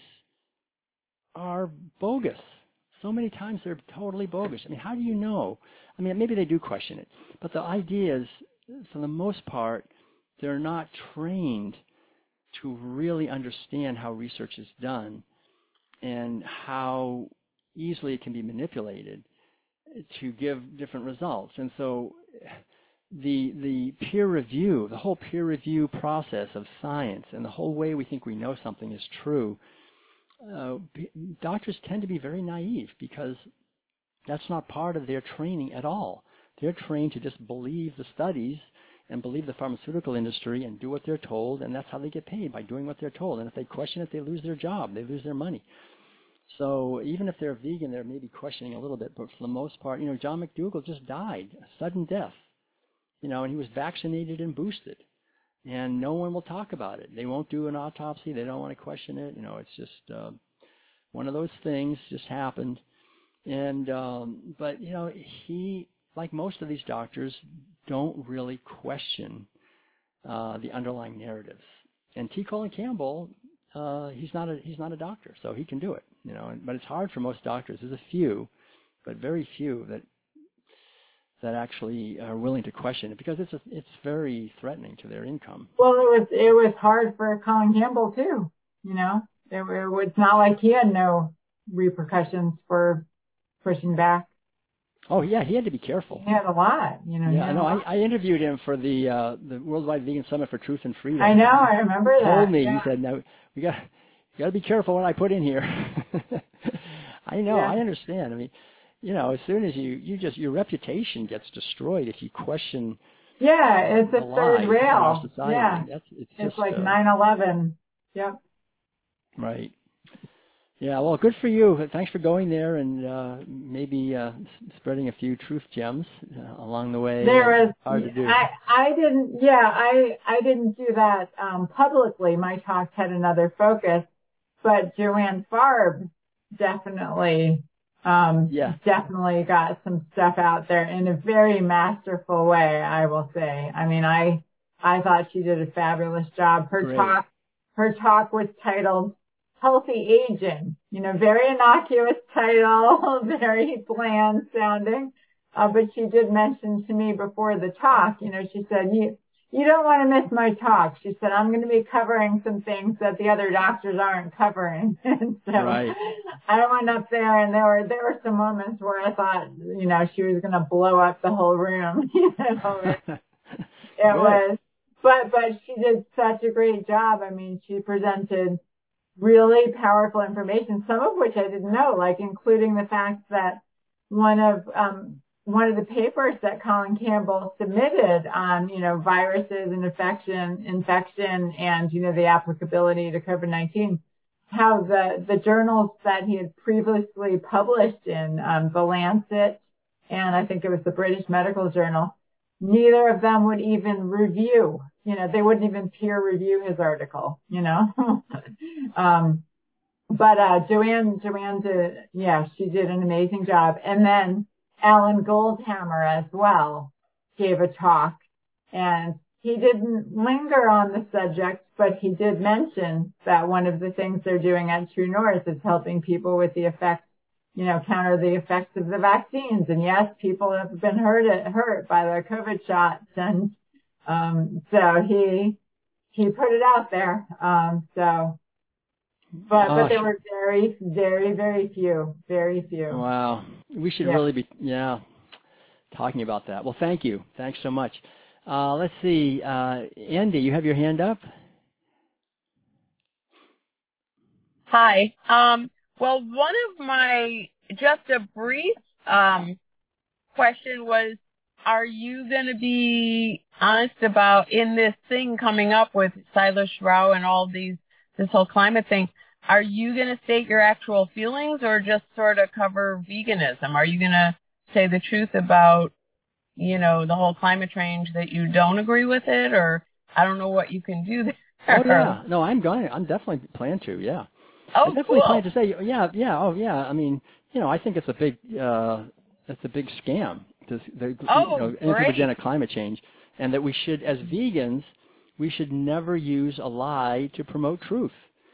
are bogus. So many times they're totally bogus. I mean, how do you know? I mean, maybe they do question it, but the idea is, for the most part, they're not trained to really understand how research is done and how easily it can be manipulated to give different results. And so the peer review, the whole peer review process of science and the whole way we think we know something is true, doctors tend to be very naive because that's not part of their training at all. They're trained to just believe the studies and believe the pharmaceutical industry and do what they're told, and that's how they get paid, by doing what they're told. And if they question it, they lose their job, they lose their money. So even if they're vegan, they're maybe questioning a little bit, but for the most part, John McDougall just died, a sudden death, and he was vaccinated and boosted, and no one will talk about it. They won't do an autopsy, they don't want to question it, it's just one of those things just happened. And but he, like most of these doctors, don't really question the underlying narratives. And T. Colin Campbell, he's not a doctor, so he can do it. But it's hard for most doctors. There's a few, but very few that actually are willing to question it, because it's very threatening to their income. Well, it was hard for Colin Campbell too. It was not like he had no repercussions for pushing back. Oh yeah, he had to be careful. He had a lot, Yeah, I interviewed him for the Worldwide Vegan Summit for Truth and Freedom. I know, I remember that. He told me, yeah. He said, "No, you got to be careful what I put in here." I know, yeah. I understand. I mean, as soon as your reputation gets destroyed if you question. Yeah, it's a third rail. Yeah, it's like 9/11. Yep. Right. Yeah, well, good for you. Thanks for going there and maybe spreading a few truth gems along the way. There was hard to do. I didn't do that publicly. My talk had another focus, but Joanne Farb definitely got some stuff out there in a very masterful way, I will say. I mean, I thought she did a fabulous job. Her talk was titled Healthy Aging, very innocuous title, very bland sounding. But she did mention to me before the talk, she said, you don't want to miss my talk. She said, I'm going to be covering some things that the other doctors aren't covering. And so right. I went up there and there were some moments where I thought, she was going to blow up the whole room. It was, but she did such a great job. I mean, she presented really powerful information, some of which I didn't know, like including the fact that one of the papers that Colin Campbell submitted on, viruses and infection and, the applicability to COVID-19, how the journals that he had previously published in The Lancet and I think it was the British Medical Journal, neither of them would even review. They wouldn't even peer review his article, But Joanne did, yeah, she did an amazing job. And then Alan Goldhammer as well gave a talk, and he didn't linger on the subject, but he did mention that one of the things they're doing at True North is helping people with the effects, counter the effects of the vaccines. And yes, people have been hurt by the COVID shots. And, so he put it out there. But there were very, very, very few. Wow. We should really be, talking about that. Well, thank you. Thanks so much. Let's see. Andy, you have your hand up? Hi. Well, one of my, just a brief question was, are you going to be honest about, in this thing coming up with Silas Rao and all this whole climate thing, are you going to state your actual feelings or just sort of cover veganism? Are you going to say the truth about, the whole climate change, that you don't agree with it? Or I don't know what you can do there. Oh, yeah. No, I'm definitely plan to, yeah. Oh, I definitely cool. plan to say, I mean, I think it's a big scam, anthropogenic climate change, and that we should, as vegans, we should never use a lie to promote truth.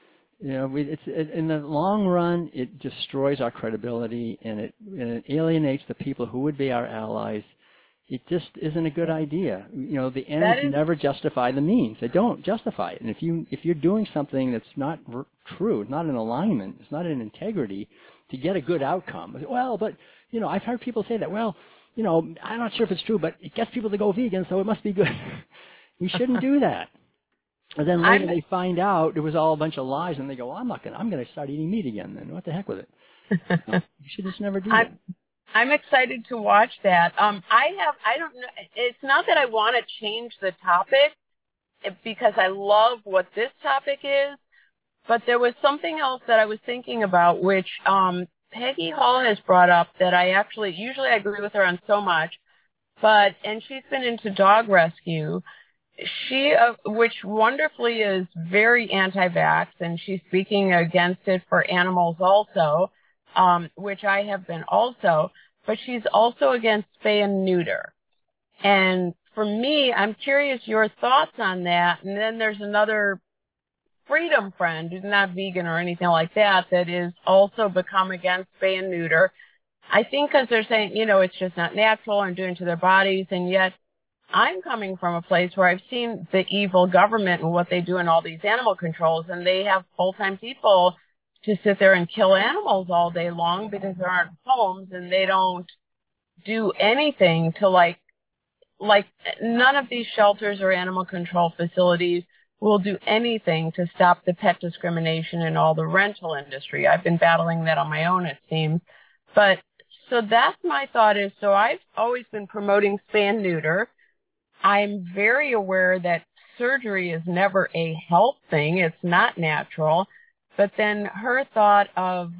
In the long run, it destroys our credibility, and it alienates the people who would be our allies. It just isn't a good idea. The ends never justify the means. They don't justify it. And if you're doing something that's not true, not in alignment, it's not in integrity, to get a good outcome. Well, but I've heard people say that. Well, I'm not sure if it's true, but it gets people to go vegan, so it must be good. We shouldn't do that. And then later they find out it was all a bunch of lies, and they go, well, I'm going to start eating meat again then. What the heck with it? You should just never do that. I'm excited to watch that. I don't know, it's not that I want to change the topic because I love what this topic is, but there was something else that I was thinking about, which, Peggy Hall has brought up that usually I agree with her on so much, and she's been into dog rescue. She, which wonderfully is very anti-vax, and she's speaking against it for animals also, which I have been also, but she's also against spay and neuter. And for me, I'm curious your thoughts on that. And then there's another freedom friend who's not vegan or anything like that is also become against spay and neuter. I think because they're saying, it's just not natural and doing to their bodies, and yet I'm coming from a place where I've seen the evil government and what they do in all these animal controls, and they have full-time people to sit there and kill animals all day long because there aren't homes, and they don't do anything to like none of these shelters or animal control facilities will do anything to stop the pet discrimination in all the rental industry. I've been battling that on my own, it seems. But so that's my thought is, so I've always been promoting spay and neuter. I'm very aware that surgery is never a health thing. It's not natural. But then her thought of,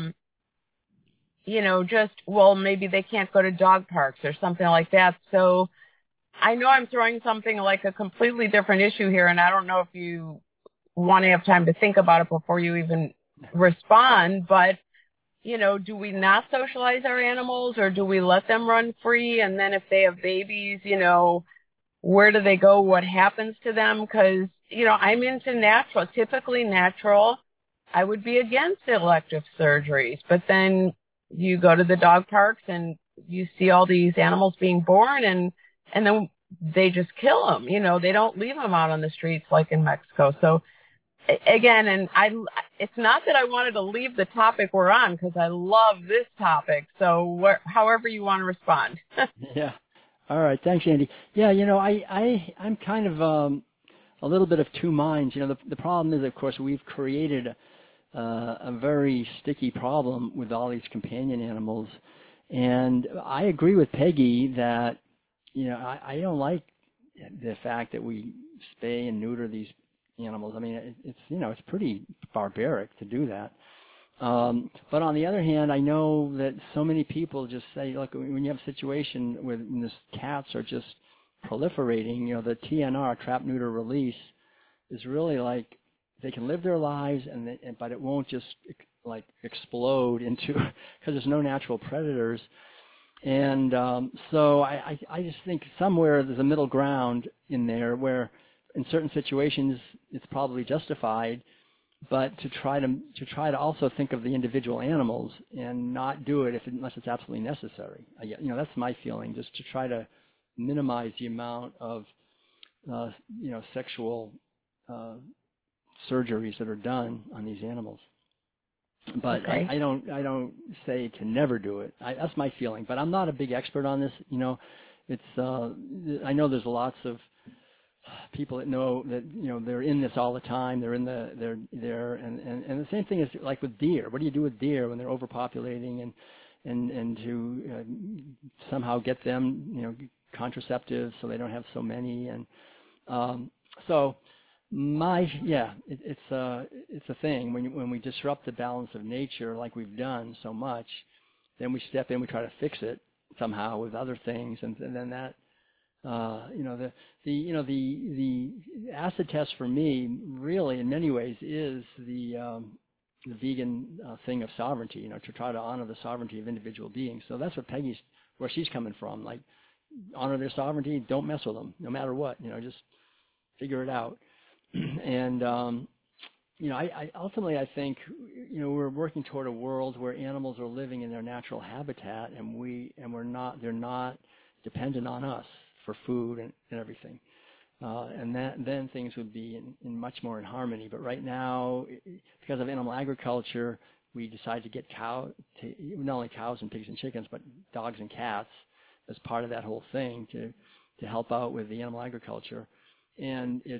maybe they can't go to dog parks or something like that. So I know I'm throwing something like a completely different issue here, and I don't know if you want to have time to think about it before you even respond, but, do we not socialize our animals, or do we let them run free? And then if they have babies, where do they go? What happens to them? Because, I'm into natural, typically natural. I would be against elective surgeries, but then you go to the dog parks and you see all these animals being born, and then they just kill them. They don't leave them out on the streets like in Mexico. So again, and it's not that I wanted to leave the topic we're on, because I love this topic. So however you want to respond. Yeah. All right. Thanks, Andy. Yeah. I'm kind of a little bit of two minds. The problem is, of course, we've created a very sticky problem with all these companion animals. And I agree with Peggy that, I don't like the fact that we spay and neuter these animals. I mean, it's pretty barbaric to do that. But on the other hand, I know that so many people just say, look, when you have a situation where these cats are just proliferating, the TNR, trap, neuter, release, is really like they can live their lives, but it won't just like explode into because there's no natural predators. And so I just think somewhere there's a middle ground in there where in certain situations it's probably justified, but to try to also think of the individual animals and not do it unless it's absolutely necessary. That's my feeling, just to try to minimize the amount of sexual surgeries that are done on these animals. But okay. I don't say to never do it. That's my feeling. But I'm not a big expert on this. It's I know there's lots of people that know that they're in this all the time. They're in they're there, and the same thing is like with deer. What do you do with deer when they're overpopulating and to somehow get them contraceptives so they don't have so many and so. It's a thing when we disrupt the balance of nature like we've done so much, then we step in, we try to fix it somehow with other things, and then that the acid test for me really in many ways is the vegan thing of sovereignty, to try to honor the sovereignty of individual beings. So that's what where she's coming from, like honor their sovereignty, don't mess with them no matter what, just figure it out. And I ultimately I think we're working toward a world where animals are living in their natural habitat, and they're not dependent on us for food and everything, and then things would be in much more in harmony. But right now, because of animal agriculture, we decide to get not only cows and pigs and chickens, but dogs and cats as part of that whole thing to help out with the animal agriculture. And it's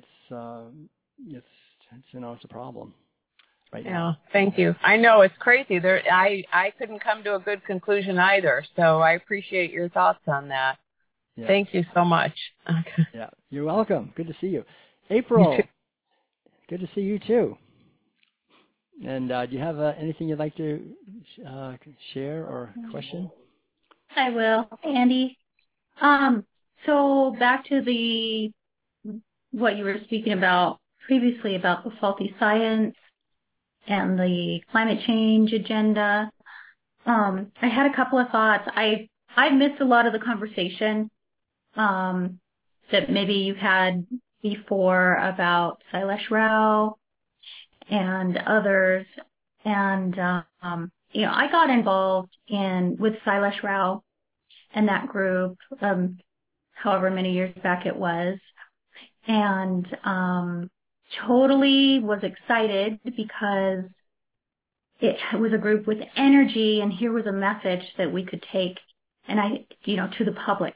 a problem right now. Yeah, thank you. I know it's crazy. I couldn't come to a good conclusion either. So I appreciate your thoughts on that. Yeah. Thank you so much. Okay. Yeah, you're welcome. Good to see you, April. You good to see you too. And do you have anything you'd like to share or question? I will, Andy. So back to what you were speaking about previously about the faulty science and the climate change agenda. I had a couple of thoughts. I missed a lot of the conversation that maybe you had before about Sailesh Rao and others. And I got involved with Sailesh Rao and that group, however many years back it was. And totally was excited because it was a group with energy, and here was a message that we could take to the public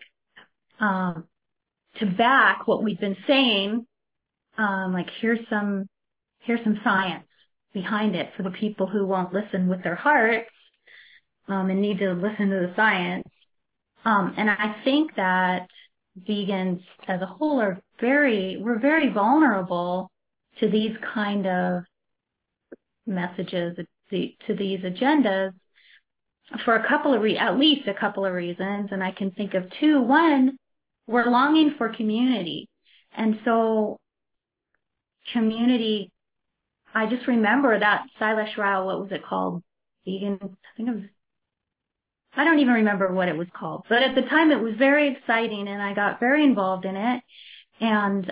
to back what we've been saying. Like here's some science behind it for the people who won't listen with their hearts and need to listen to the science. And I think that vegans as a whole we're very vulnerable to these kind of messages, to these agendas for at least a couple of reasons. And I can think of two. One, we're longing for community. And so community, I just remember that Sailesh Rao, what was it called? Vegan, I don't even remember what it was called, but at the time it was very exciting and I got very involved in it. And,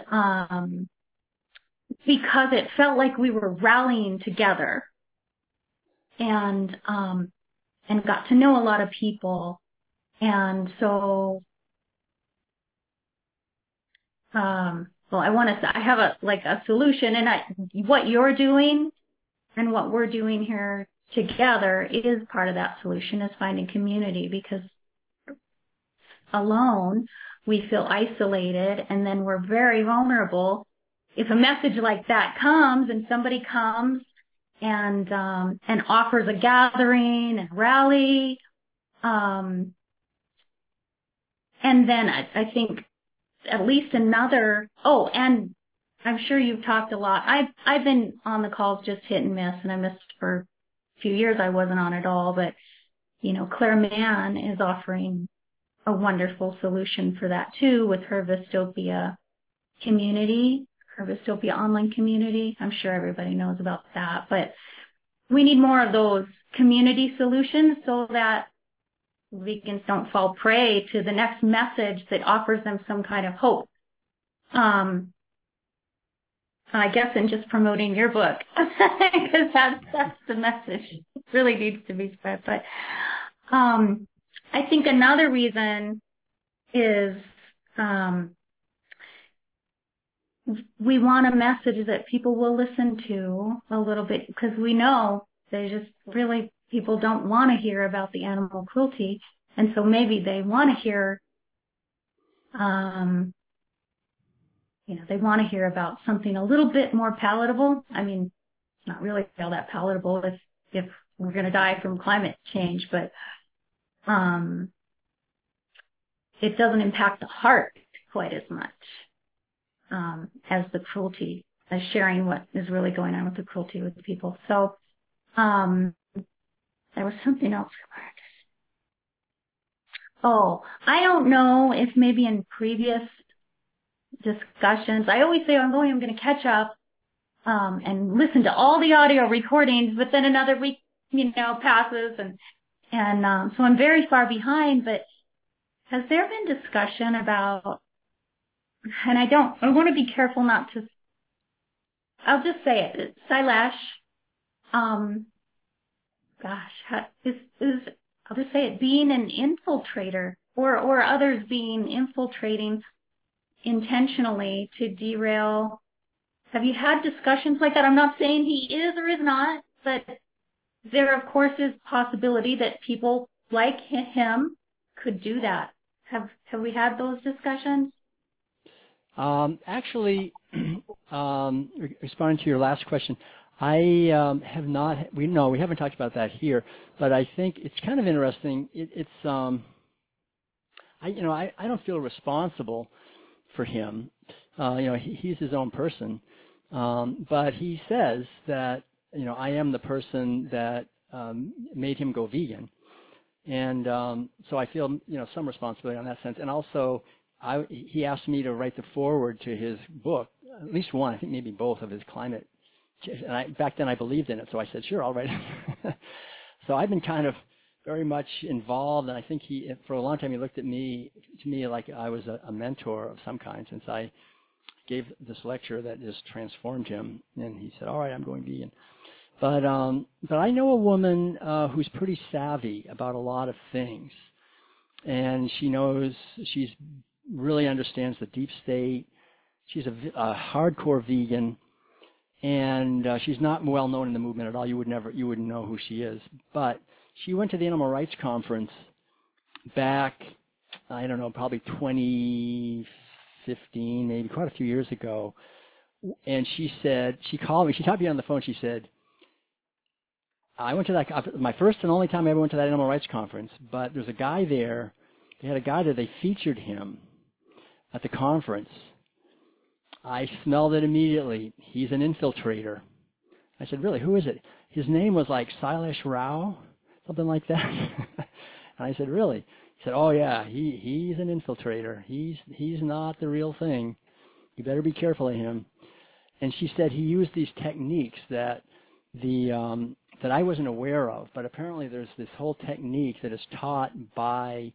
because it felt like we were rallying together and got to know a lot of people. And so, I have a solution, and what you're doing and what we're doing here together is part of that solution, is finding community, because alone we feel isolated, and then we're very vulnerable. If a message like that comes and somebody comes and offers a gathering and rally, and then I think at least another, and I'm sure you've talked a lot. I've been on the calls just hit and miss, and I missed for a few years. I wasn't on at all, but Claire Mann is offering a wonderful solution for that too with her Vistopia community, Hervistopia online community. I'm sure everybody knows about that, but we need more of those community solutions so that vegans don't fall prey to the next message that offers them some kind of hope. I guess in just promoting your book, because that's the message. It really needs to be spread. But I think another reason is we want a message that people will listen to a little bit, because we know they just really, people don't want to hear about the animal cruelty. And so maybe they want to hear, they want to hear about something a little bit more palatable. I mean, it's not really all that palatable if we're going to die from climate change, but it doesn't impact the heart quite as much as the cruelty, as sharing what is really going on with the cruelty with people. So there was something else. Oh, I don't know if maybe in previous discussions, I always say I'm going to catch up and listen to all the audio recordings, but then another week, passes and so I'm very far behind. But has there been discussion about, and I want to be careful not to, I'll just say it, Sailesh, I'll just say it, being an infiltrator or others being infiltrating intentionally to derail. Have you had discussions like that? I'm not saying he is or is not, but there of course is possibility that people like him could do that. Have we had those discussions? Actually, responding to your last question, I have not. We haven't talked about that here, but I think it's kind of interesting. I don't feel responsible for him. He's his own person, but he says that I am the person that made him go vegan, and so I feel some responsibility on that sense. And also, he asked me to write the foreword to his book, at least one, I think maybe both, of his climate. And back then I believed in it, so I said, sure, I'll write it. So I've been kind of very much involved, and I think for a long time, he looked to me like I was a mentor of some kind, since I gave this lecture that just transformed him. And he said, all right, I'm going vegan. But I know a woman who's pretty savvy about a lot of things, and she's really understands the deep state. She's a hardcore vegan, and she's not well known in the movement at all. You wouldn't know who she is. But she went to the Animal Rights Conference back, I don't know, probably 2015, maybe quite a few years ago. And she called me. She talked to me on the phone. She said, I went to that, my first and only time I ever went to that Animal Rights Conference, but there's a guy there. They had a guy there. They featured him at the conference. I smelled it immediately. He's an infiltrator. I said, really, who is it? His name was like Sailesh Rao, something like that. And I said, really? He said, oh yeah, he's an infiltrator. He's not the real thing. You better be careful of him. And she said he used these techniques that that I wasn't aware of, but apparently there's this whole technique that is taught by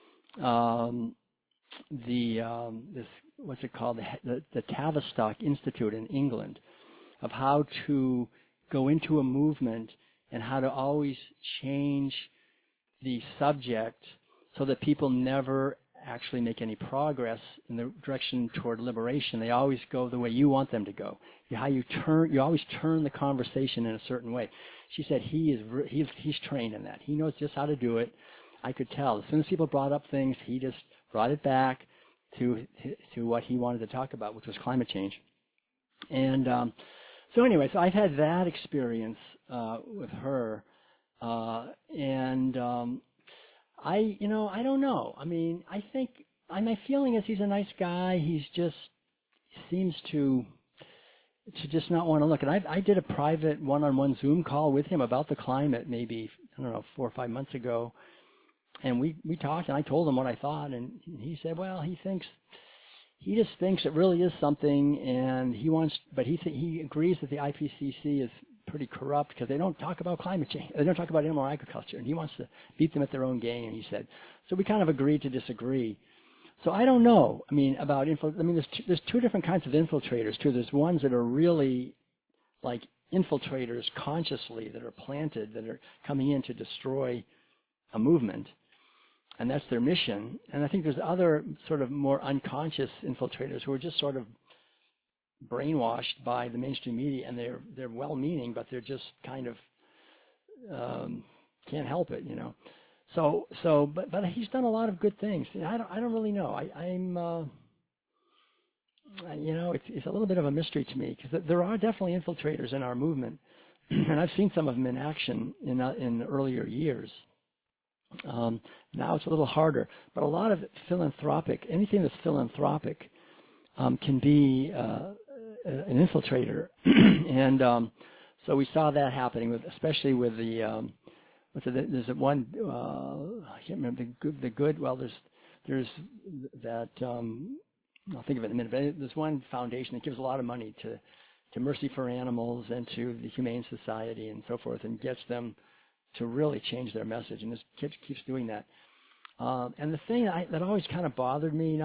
this, what's it called, the Tavistock Institute in England, of how to go into a movement and how to always change the subject so that people never actually make any progress in the direction toward liberation. They always go the way you want them to go. You always turn the conversation in a certain way. She said he's trained in that. He knows just how to do it. I could tell. As soon as people brought up things, he just brought it back to what he wanted to talk about, which was climate change. And so anyway, so I've had that experience with her, and I don't know. I mean, I think my feeling is he's a nice guy. He seems to just not want to look. And I did a private one-on-one Zoom call with him about the climate maybe, 4 or 5 months ago. And we talked, and I told him what I thought, and he said, well, he thinks he just thinks it really is something, and he agrees that the IPCC is pretty corrupt because they don't talk about climate change. They don't talk about animal agriculture, and he wants to beat them at their own game, he said. So we kind of agreed to disagree. So I don't know. I mean, there's two different kinds of infiltrators, too. There's ones that are really like infiltrators consciously that are planted, that are coming in to destroy a movement, and that's their mission. And I think there's other sort of more unconscious infiltrators who are just sort of brainwashed by the mainstream media, and they're well-meaning, but they're just kind of can't help it, you know. But he's done a lot of good things. I don't really know. It's a little bit of a mystery to me because there are definitely infiltrators in our movement, and I've seen some of them in action in earlier years. Now it's a little harder, but a lot of anything that's philanthropic can be an infiltrator, and so we saw that happening especially with the there's one I can't remember the good. Well, there's that I'll think of it in a minute. But there's one foundation that gives a lot of money to Mercy for Animals and to the Humane Society and so forth, and gets them to really change their message, and this keeps doing that. And the thing that always kind of bothered me,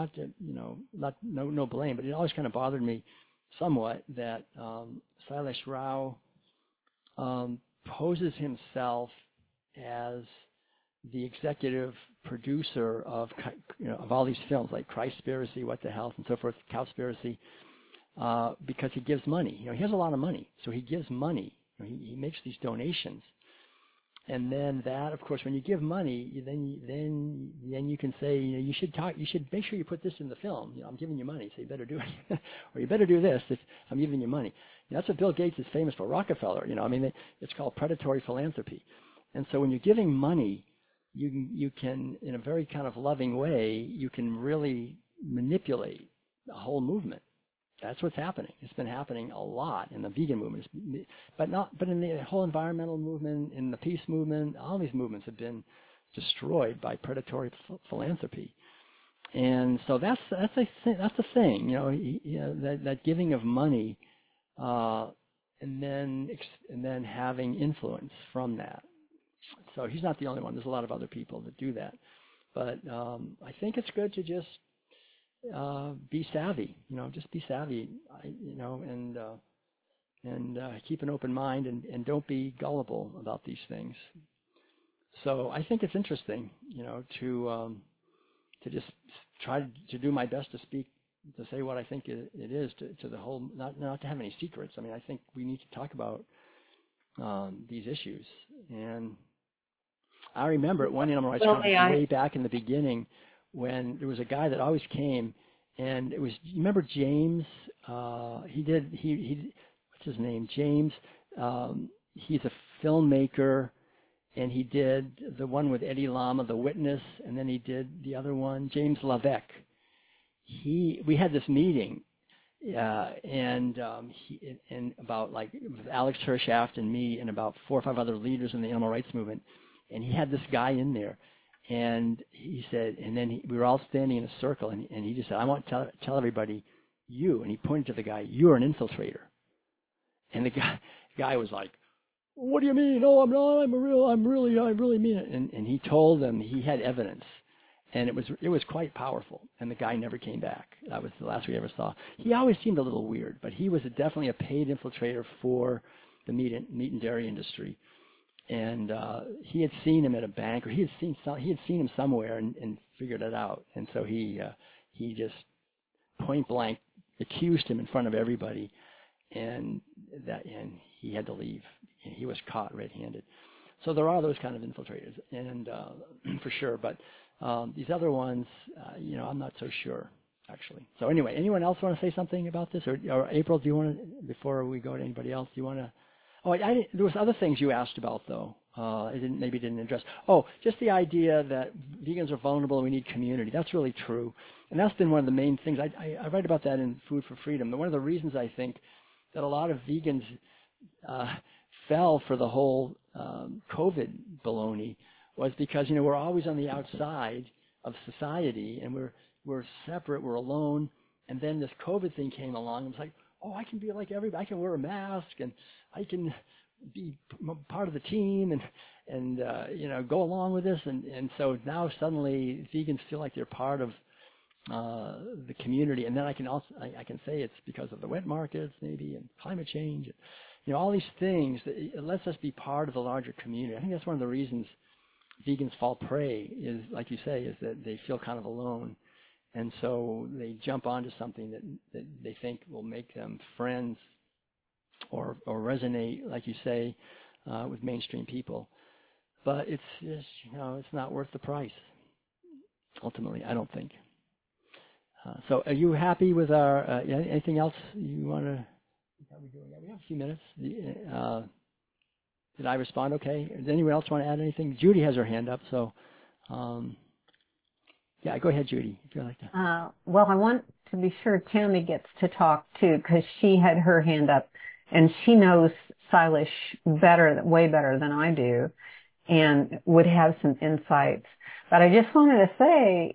no blame, but it always kind of bothered me somewhat that Sailesh Rao poses himself as the executive producer of all these films like Christspiracy, What the Health, and so forth, Cowspiracy, because he gives money. He has a lot of money, so he gives money. He makes these donations. And then that, of course, when you give money, then you can say, you should make sure you put this in the film. I'm giving you money, so you better do it, or you better do this if I'm giving you money. That's what Bill Gates is famous for. Rockefeller, it's called predatory philanthropy. And so when you're giving money, you can, in a very kind of loving way, you can really manipulate the whole movement. That's what's happening. It's been happening a lot in the vegan movement, but in the whole environmental movement, in the peace movement. All these movements have been destroyed by predatory philanthropy, and so that's the thing. That giving of money, and then having influence from that. So he's not the only one. There's a lot of other people that do that, but I think it's good to just be savvy, just be savvy, and keep an open mind and don't be gullible about these things. So I think it's interesting, to just try to do my best to say what I think it is to the whole, not to have any secrets. I mean, I think we need to talk about these issues. And I remember at one Animal Rights Conference way back in the beginning, when there was a guy that always came, and it was, you remember James? What's his name? James. He's a filmmaker, and he did the one with Eddie Lama, The Witness, and then he did the other one, James Lavec. We had this meeting, and about with Alex Hershaft and me and about 4 or 5 other leaders in the animal rights movement, and he had this guy in there. And he said, and then we were all standing in a circle, and he just said, I want to tell everybody, and he pointed to the guy, you're an infiltrator. And the guy was like, what do you mean? No, I'm not. I really mean it. And he told them he had evidence, and it was quite powerful. And the guy never came back. That was the last we ever saw. He always seemed a little weird, but he was definitely a paid infiltrator for the meat and dairy industry. And he had seen him at a bank, or he had seen him somewhere and figured it out. And so he just point blank accused him in front of everybody, and he had to leave. He was caught red-handed. So there are those kind of infiltrators, and for sure. But these other ones, I'm not so sure actually. So anyway, anyone else want to say something about this, or April? Do you want to, before we go to anybody else? Do you want to? Oh, there was other things you asked about, though. I didn't address. Oh, just the idea that vegans are vulnerable and we need community. That's really true. And that's been one of the main things. I write about that in Food for Freedom. One of the reasons I think that a lot of vegans fell for the whole COVID baloney was because, we're always on the outside of society, and we're separate, we're alone, And then this COVID thing came along. It was like, oh, I can be like everybody. I can wear a mask, and I can be part of the team, and go along with this. And so now suddenly vegans feel like they're part of the community. And then I can say it's because of the wet markets maybe, and climate change, all these things. It lets us be part of the larger community. I think that's one of the reasons vegans fall prey is, like you say, is that they feel kind of alone. And so they jump onto something that they think will make them friends or resonate, like you say, with mainstream people. But it's just, it's not worth the price, ultimately, I don't think. So are you happy with our, anything else you want to, how are we doing? We have a few minutes. Did I respond okay? Does anyone else want to add anything? Judy has her hand up, so... yeah, go ahead, Judy, if you'd like to. Well, I want to be sure Tammy gets to talk, too, because she had her hand up, and she knows Silas way better than I do, and would have some insights. But I just wanted to say,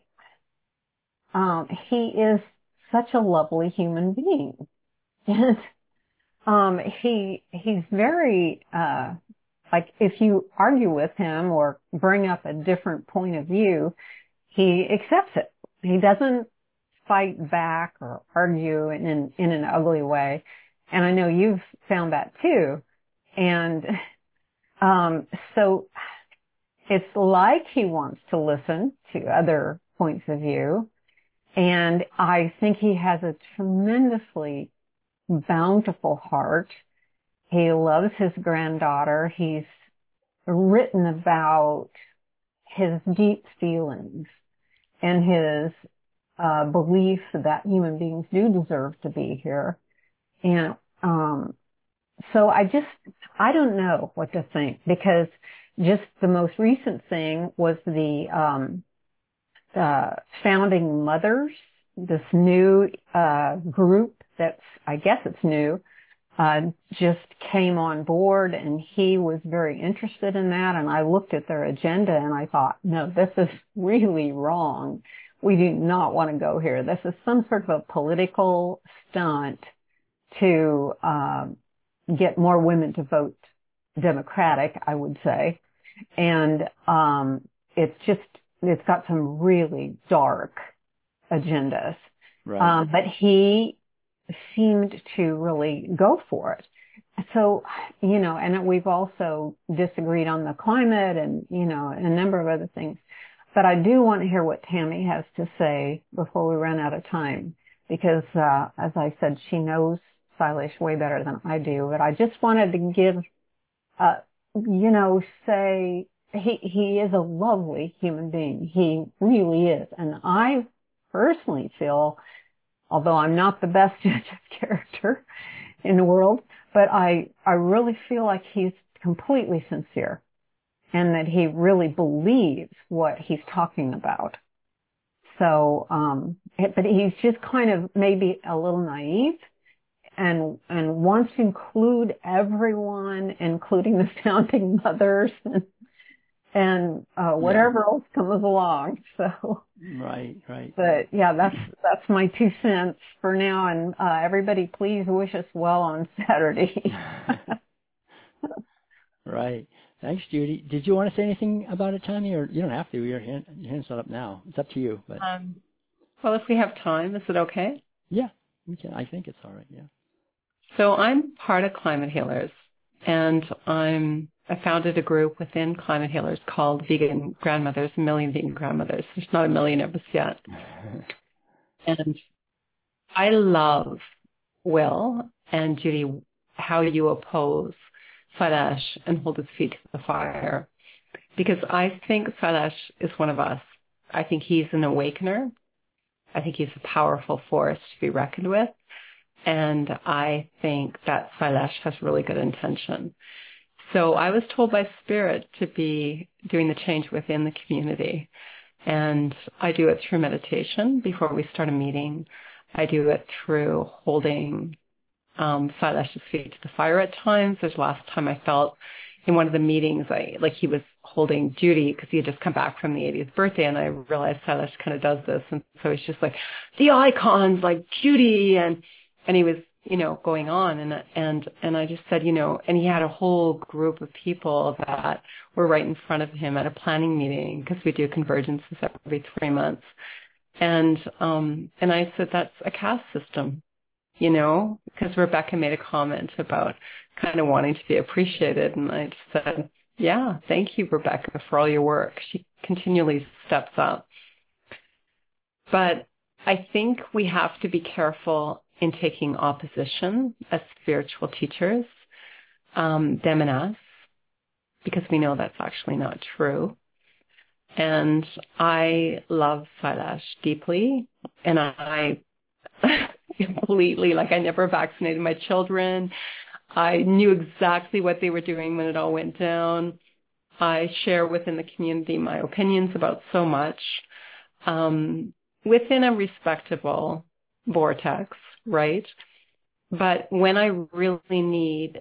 he is such a lovely human being. And he's very, like, if you argue with him or bring up a different point of view, he accepts it. He doesn't fight back or argue in an ugly way. And I know you've found that too. And so it's like he wants to listen to other points of view. And I think he has a tremendously bountiful heart. He loves his granddaughter. He's written about his deep feelings and his belief that human beings do deserve to be here. And so I don't know what to think, because just the most recent thing was the Founding Mothers, this new group that's, I guess it's new, just came on board, and he was very interested in that. And I looked at their agenda and I thought, no, this is really wrong. We do not want to go here. This is some sort of a political stunt to get more women to vote Democratic, I would say. And it's got some really dark agendas. Right. But he seemed to really go for it. So, and we've also disagreed on the climate and, a number of other things. But I do want to hear what Tammy has to say before we run out of time, because, as I said, she knows Silas way better than I do. But I just wanted to give, say he is a lovely human being. He really is. And I personally feel, although I'm not the best judge of character in the world, but I really feel like he's completely sincere and that he really believes what he's talking about. So, but he's just kind of maybe a little naive and wants to include everyone, including the Founding Mothers and whatever else comes along. So right. But yeah, that's my 2 cents for now. And everybody, please wish us well on Saturday. Right. Thanks, Judy. Did you want to say anything about it, Tammy, or you don't have to? Your hand's not up now. It's up to you. But well, if we have time, is it okay? Yeah, we can. I think it's all right. Yeah. So I'm part of Climate Healers, and I founded a group within Climate Healers called Vegan Grandmothers, a million vegan grandmothers. There's not a million of us yet. And I love, Will and Judy, how you oppose Silas and hold his feet to the fire. Because I think Silas is one of us. I think he's an awakener. I think he's a powerful force to be reckoned with. And I think that Silas has really good intention. So I was told by Spirit to be doing the change within the community. And I do it through meditation before we start a meeting. I do it through holding Silas's feet to the fire at times. There's last time I felt in one of the meetings, he was holding Judy because he had just come back from the 80th birthday, and I realized Silas kind of does this, and so he's just like the icons like Judy, and he was, you know, going on, and I just said, you know, and he had a whole group of people that were right in front of him at a planning meeting because we do convergences every 3 months, and I said that's a caste system, you know, because Rebecca made a comment about kind of wanting to be appreciated, and I just said, yeah, thank you, Rebecca, for all your work. She continually steps up. But I think we have to be careful in taking opposition as spiritual teachers, them and us, because we know that's actually not true. And I love Silas deeply, and I completely, like, I never vaccinated my children. I knew exactly what they were doing when it all went down. I share within the community my opinions about so much, within a respectable vortex, right? But when I really need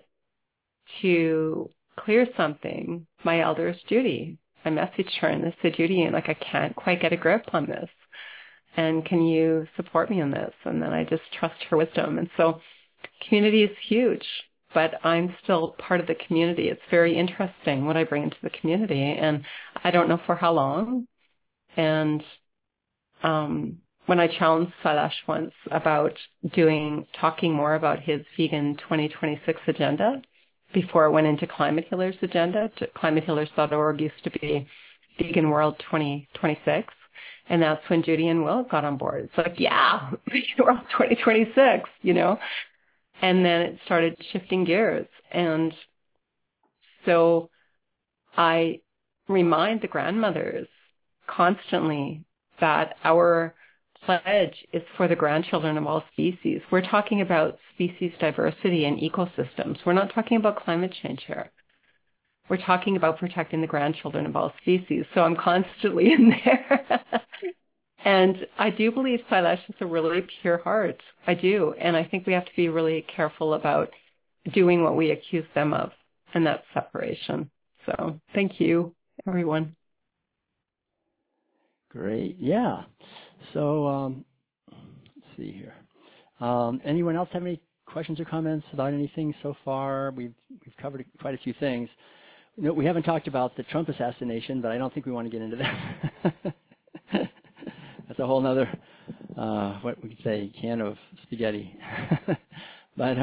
to clear something, my elders, Judy, I messaged her and I said, Judy, like, I can't quite get a grip on this. And can you support me in this? And then I just trust her wisdom. And so community is huge, but I'm still part of the community. It's very interesting what I bring into the community, and I don't know for how long. And when I challenged Silas once about talking more about his vegan 2026 agenda before it went into Climate Healers agenda, climatehealers.org used to be Vegan World 2026. And that's when Judy and Will got on board. It's like, yeah, Vegan World 2026, you know. And then it started shifting gears. And so I remind the grandmothers constantly that our pledge is for the grandchildren of all species. We're talking about species diversity and ecosystems. We're not talking about climate change here. We're talking about protecting the grandchildren of all species. So I'm constantly in there. And I do believe Silas has a really pure heart. I do. And I think we have to be really careful about doing what we accuse them of, and that's separation. So thank you, everyone. Great. Yeah. So let's see here. Anyone else have any questions or comments about anything so far? We've covered quite a few things. You know, we haven't talked about the Trump assassination, but I don't think we want to get into that. That's a whole nother, what we could say, can of spaghetti. But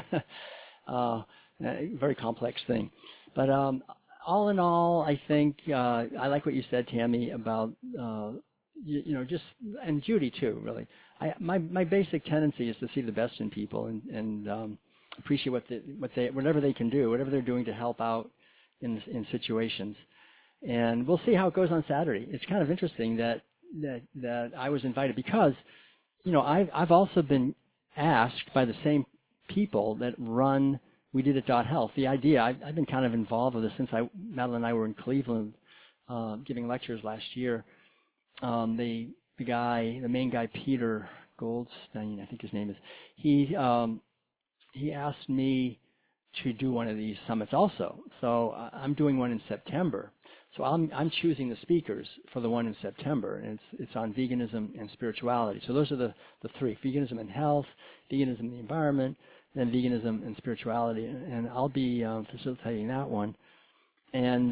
very complex thing. But all in all, I think I like what you said, Tammy, about you know, just, and Judy too, really. My basic tendency is to see the best in people and appreciate whatever they can do, whatever they're doing to help out in situations. And we'll see how it goes on Saturday. It's kind of interesting that I was invited because, you know, I've also been asked by the same people that run We Did It Health. The idea, I've been kind of involved with this since Madeline and I were in Cleveland giving lectures last year. The main guy, Peter Goldstein, I think his name is, he asked me to do one of these summits also. So I'm doing one in September. So I'm choosing the speakers for the one in September, and it's on veganism and spirituality. So those are the three: veganism and health, veganism and the environment, and then veganism and spirituality. And I'll be facilitating that one. And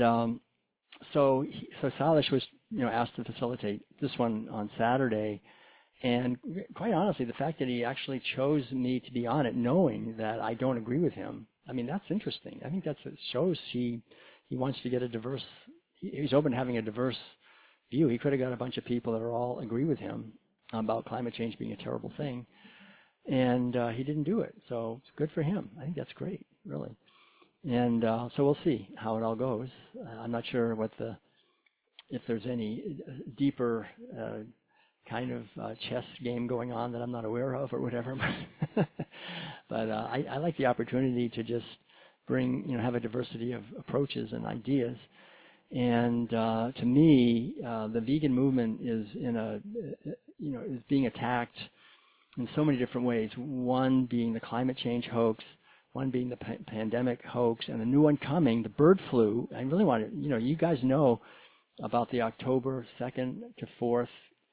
so Silas was, you know, asked to facilitate this one on Saturday. And quite honestly, the fact that he actually chose me to be on it, knowing that I don't agree with him, I mean, that's interesting. I think it shows he wants to get a diverse. He's open to having a diverse view. He could have got a bunch of people that all agree with him about climate change being a terrible thing, and he didn't do it. So it's good for him. I think that's great, really. And so we'll see how it all goes. I'm not sure if there's any deeper kind of chess game going on that I'm not aware of or whatever. But I like the opportunity to just bring, you know, have a diversity of approaches and ideas. And to me, the vegan movement is is being attacked in so many different ways. One being the climate change hoax, one being the pandemic hoax, and the new one coming, the bird flu. I really want to, you guys know about the October 2nd to 4th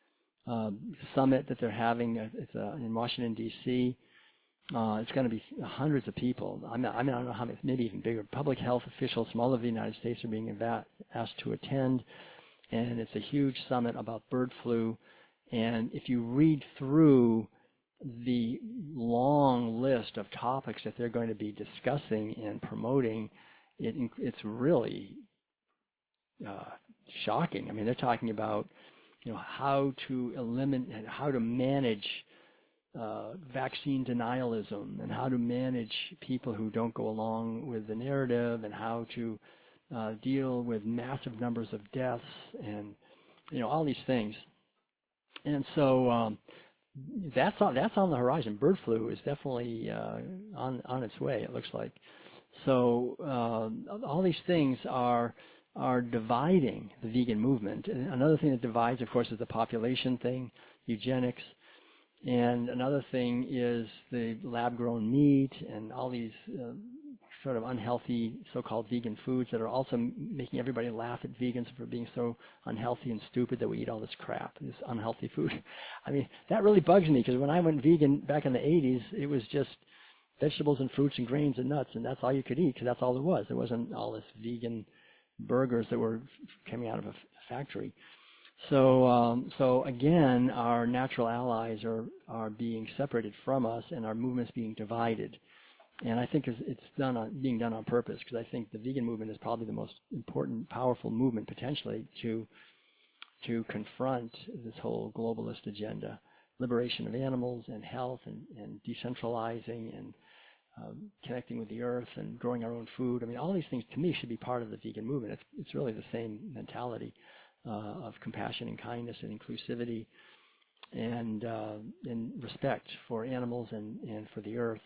summit that they're having. It's in Washington, D.C. It's going to be hundreds of people. I don't know how many, maybe even bigger. Public health officials from all over the United States are being asked to attend, and it's a huge summit about bird flu. And if you read through the long list of topics that they're going to be discussing and promoting, it's really shocking. I mean, they're talking about how to eliminate, how to manage vaccine denialism, and how to manage people who don't go along with the narrative, and how to deal with massive numbers of deaths, and all these things. And so that's on the horizon. Bird flu is definitely on its way, it looks like. So all these things are dividing the vegan movement. And another thing that divides, of course, is the population thing, eugenics. And another thing is the lab-grown meat and all these sort of unhealthy so-called vegan foods that are also making everybody laugh at vegans for being so unhealthy and stupid that we eat all this crap, this unhealthy food. I mean, that really bugs me, because when I went vegan back in the 80s, it was just vegetables and fruits and grains and nuts, and that's all you could eat, because that's all there was. There wasn't all this vegan burgers that were coming out of a factory. So again, our natural allies are being separated from us, and our movement's being divided. And I think it's being done on purpose, because I think the vegan movement is probably the most important, powerful movement potentially to confront this whole globalist agenda, liberation of animals and health and decentralizing and connecting with the earth and growing our own food. I mean, all these things to me should be part of the vegan movement. It's really the same mentality of compassion and kindness and inclusivity and respect for animals and for the earth.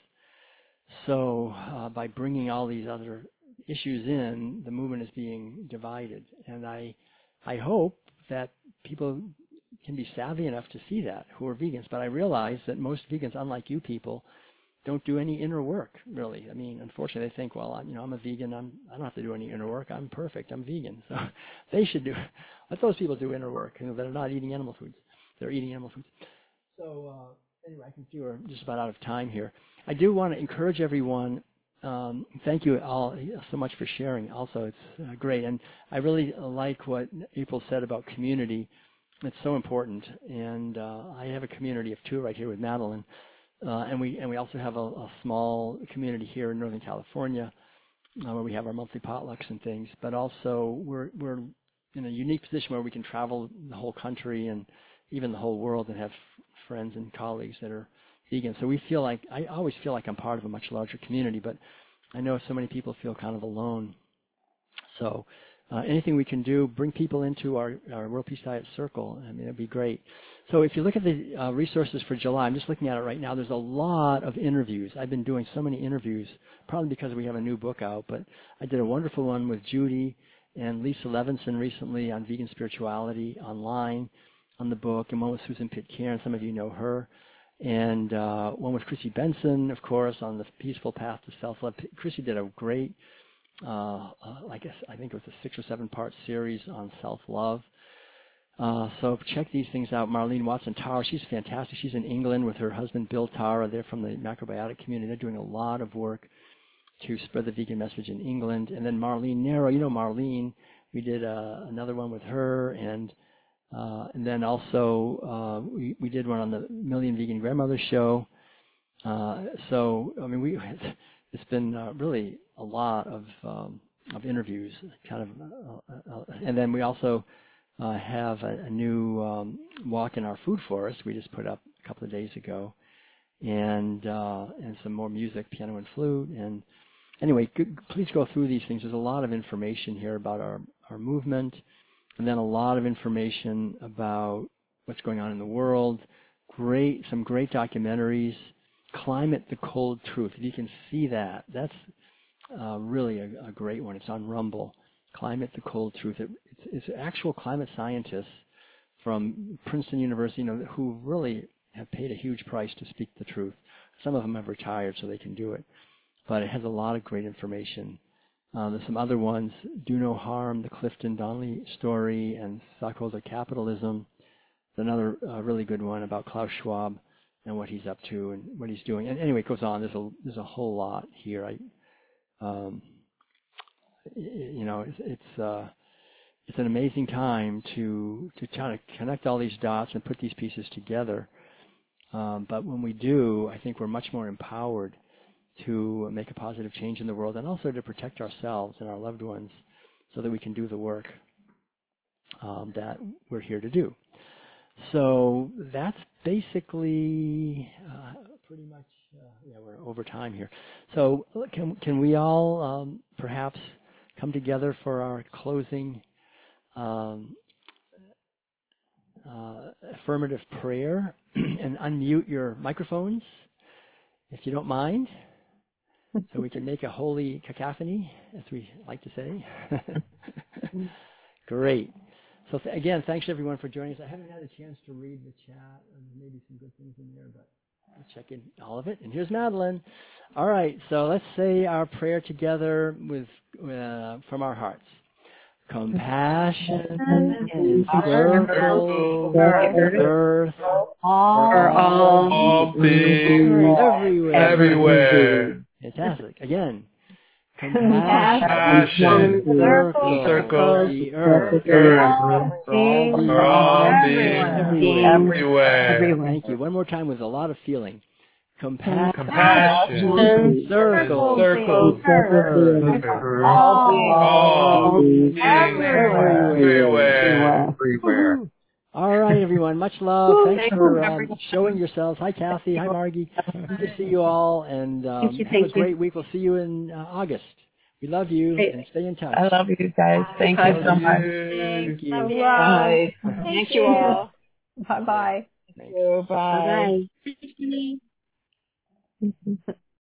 So by bringing all these other issues in, the movement is being divided. And I hope that people can be savvy enough to see that, who are vegans. But I realize that most vegans, unlike you people, don't do any inner work, really. I mean, unfortunately, they think, well, I'm a vegan. I don't have to do any inner work. I'm perfect. I'm vegan. So they should let those people do inner work, that are not eating animal foods. They're eating animal foods. So anyway, I can see we're just about out of time here. I do want to encourage everyone. Thank you all so much for sharing. Also, it's great. And I really like what April said about community. It's so important. And I have a community of 2 right here with Madeline. And we also have a small community here in Northern California where we have our monthly potlucks and things. But also we're in a unique position where we can travel the whole country and even the whole world and have friends and colleagues that are vegan. So I always feel like I'm part of a much larger community, but I know so many people feel kind of alone. So anything we can do, bring people into our World Peace Diet Circle. I mean, it'd be great. So if you look at the resources for July, I'm just looking at it right now, there's a lot of interviews. I've been doing so many interviews, probably because we have a new book out, but I did a wonderful one with Judy and Lisa Levinson recently on vegan spirituality online on the book, and one with Susan Pitcairn, some of you know her, and one with Chrissy Benson, of course, on the peaceful path to self-love. Chrissy did a great, I think it was a 6 or 7 part series on self-love. So check these things out. Marlene Watson-Tara, she's fantastic. She's in England with her husband Bill Tara. They're from the macrobiotic community. They're doing a lot of work to spread the vegan message in England. And then Marlene Nero, Marlene, we did another one with her, and then also we did one on the Million Vegan Grandmothers show. So I mean, it's been really a lot of interviews, kind of, and then we also have a new walk in our food forest we just put up a couple of days ago, and some more music, piano and flute. And anyway, please go through these things. There's a lot of information here about our movement, and then a lot of information about what's going on in the world. Some great documentaries. Climate: The Cold Truth. If you can see that, that's really a great one. It's on Rumble. Climate: The Cold Truth. It's actual climate scientists from Princeton University, who really have paid a huge price to speak the truth. Some of them have retired, so they can do it. but it has a lot of great information. There's some other ones, Do No Harm, the Clifton Donnelly story, and Stockholder Capitalism. There's another really good one about Klaus Schwab and what he's up to and what he's doing. And anyway, it goes on. There's a whole lot here. It's an amazing time to try to connect all these dots and put these pieces together. But when we do, I think we're much more empowered to make a positive change in the world and also to protect ourselves and our loved ones so that we can do the work that we're here to do. So that's basically pretty much, we're over time here. So can we all perhaps come together for our closing affirmative prayer and unmute your microphones, if you don't mind, so we can make a holy cacophony, as we like to say. Great. So again, thanks everyone for joining us. I haven't had a chance to read the chat, and maybe some good things in there, but I'll check in all of it. And here's Madeline. All right, so let's say our prayer together with from our hearts. Compassion encircles earth for all things everywhere. Fantastic. Again. Compassion encircles the earth for all things everywhere. Thank you. One more time with a lot of feeling. Compassion circles all things everywhere. All right, everyone. Much love. Thanks for showing yourselves. Hi, Kathy. Hi, Margie. Good to see you all. And have a great week. We'll see you in August. We love you and stay in touch. I love you guys. Thank you so much. Thank you. Bye. Thank you all. Bye-bye. Thank you. Bye. Bye.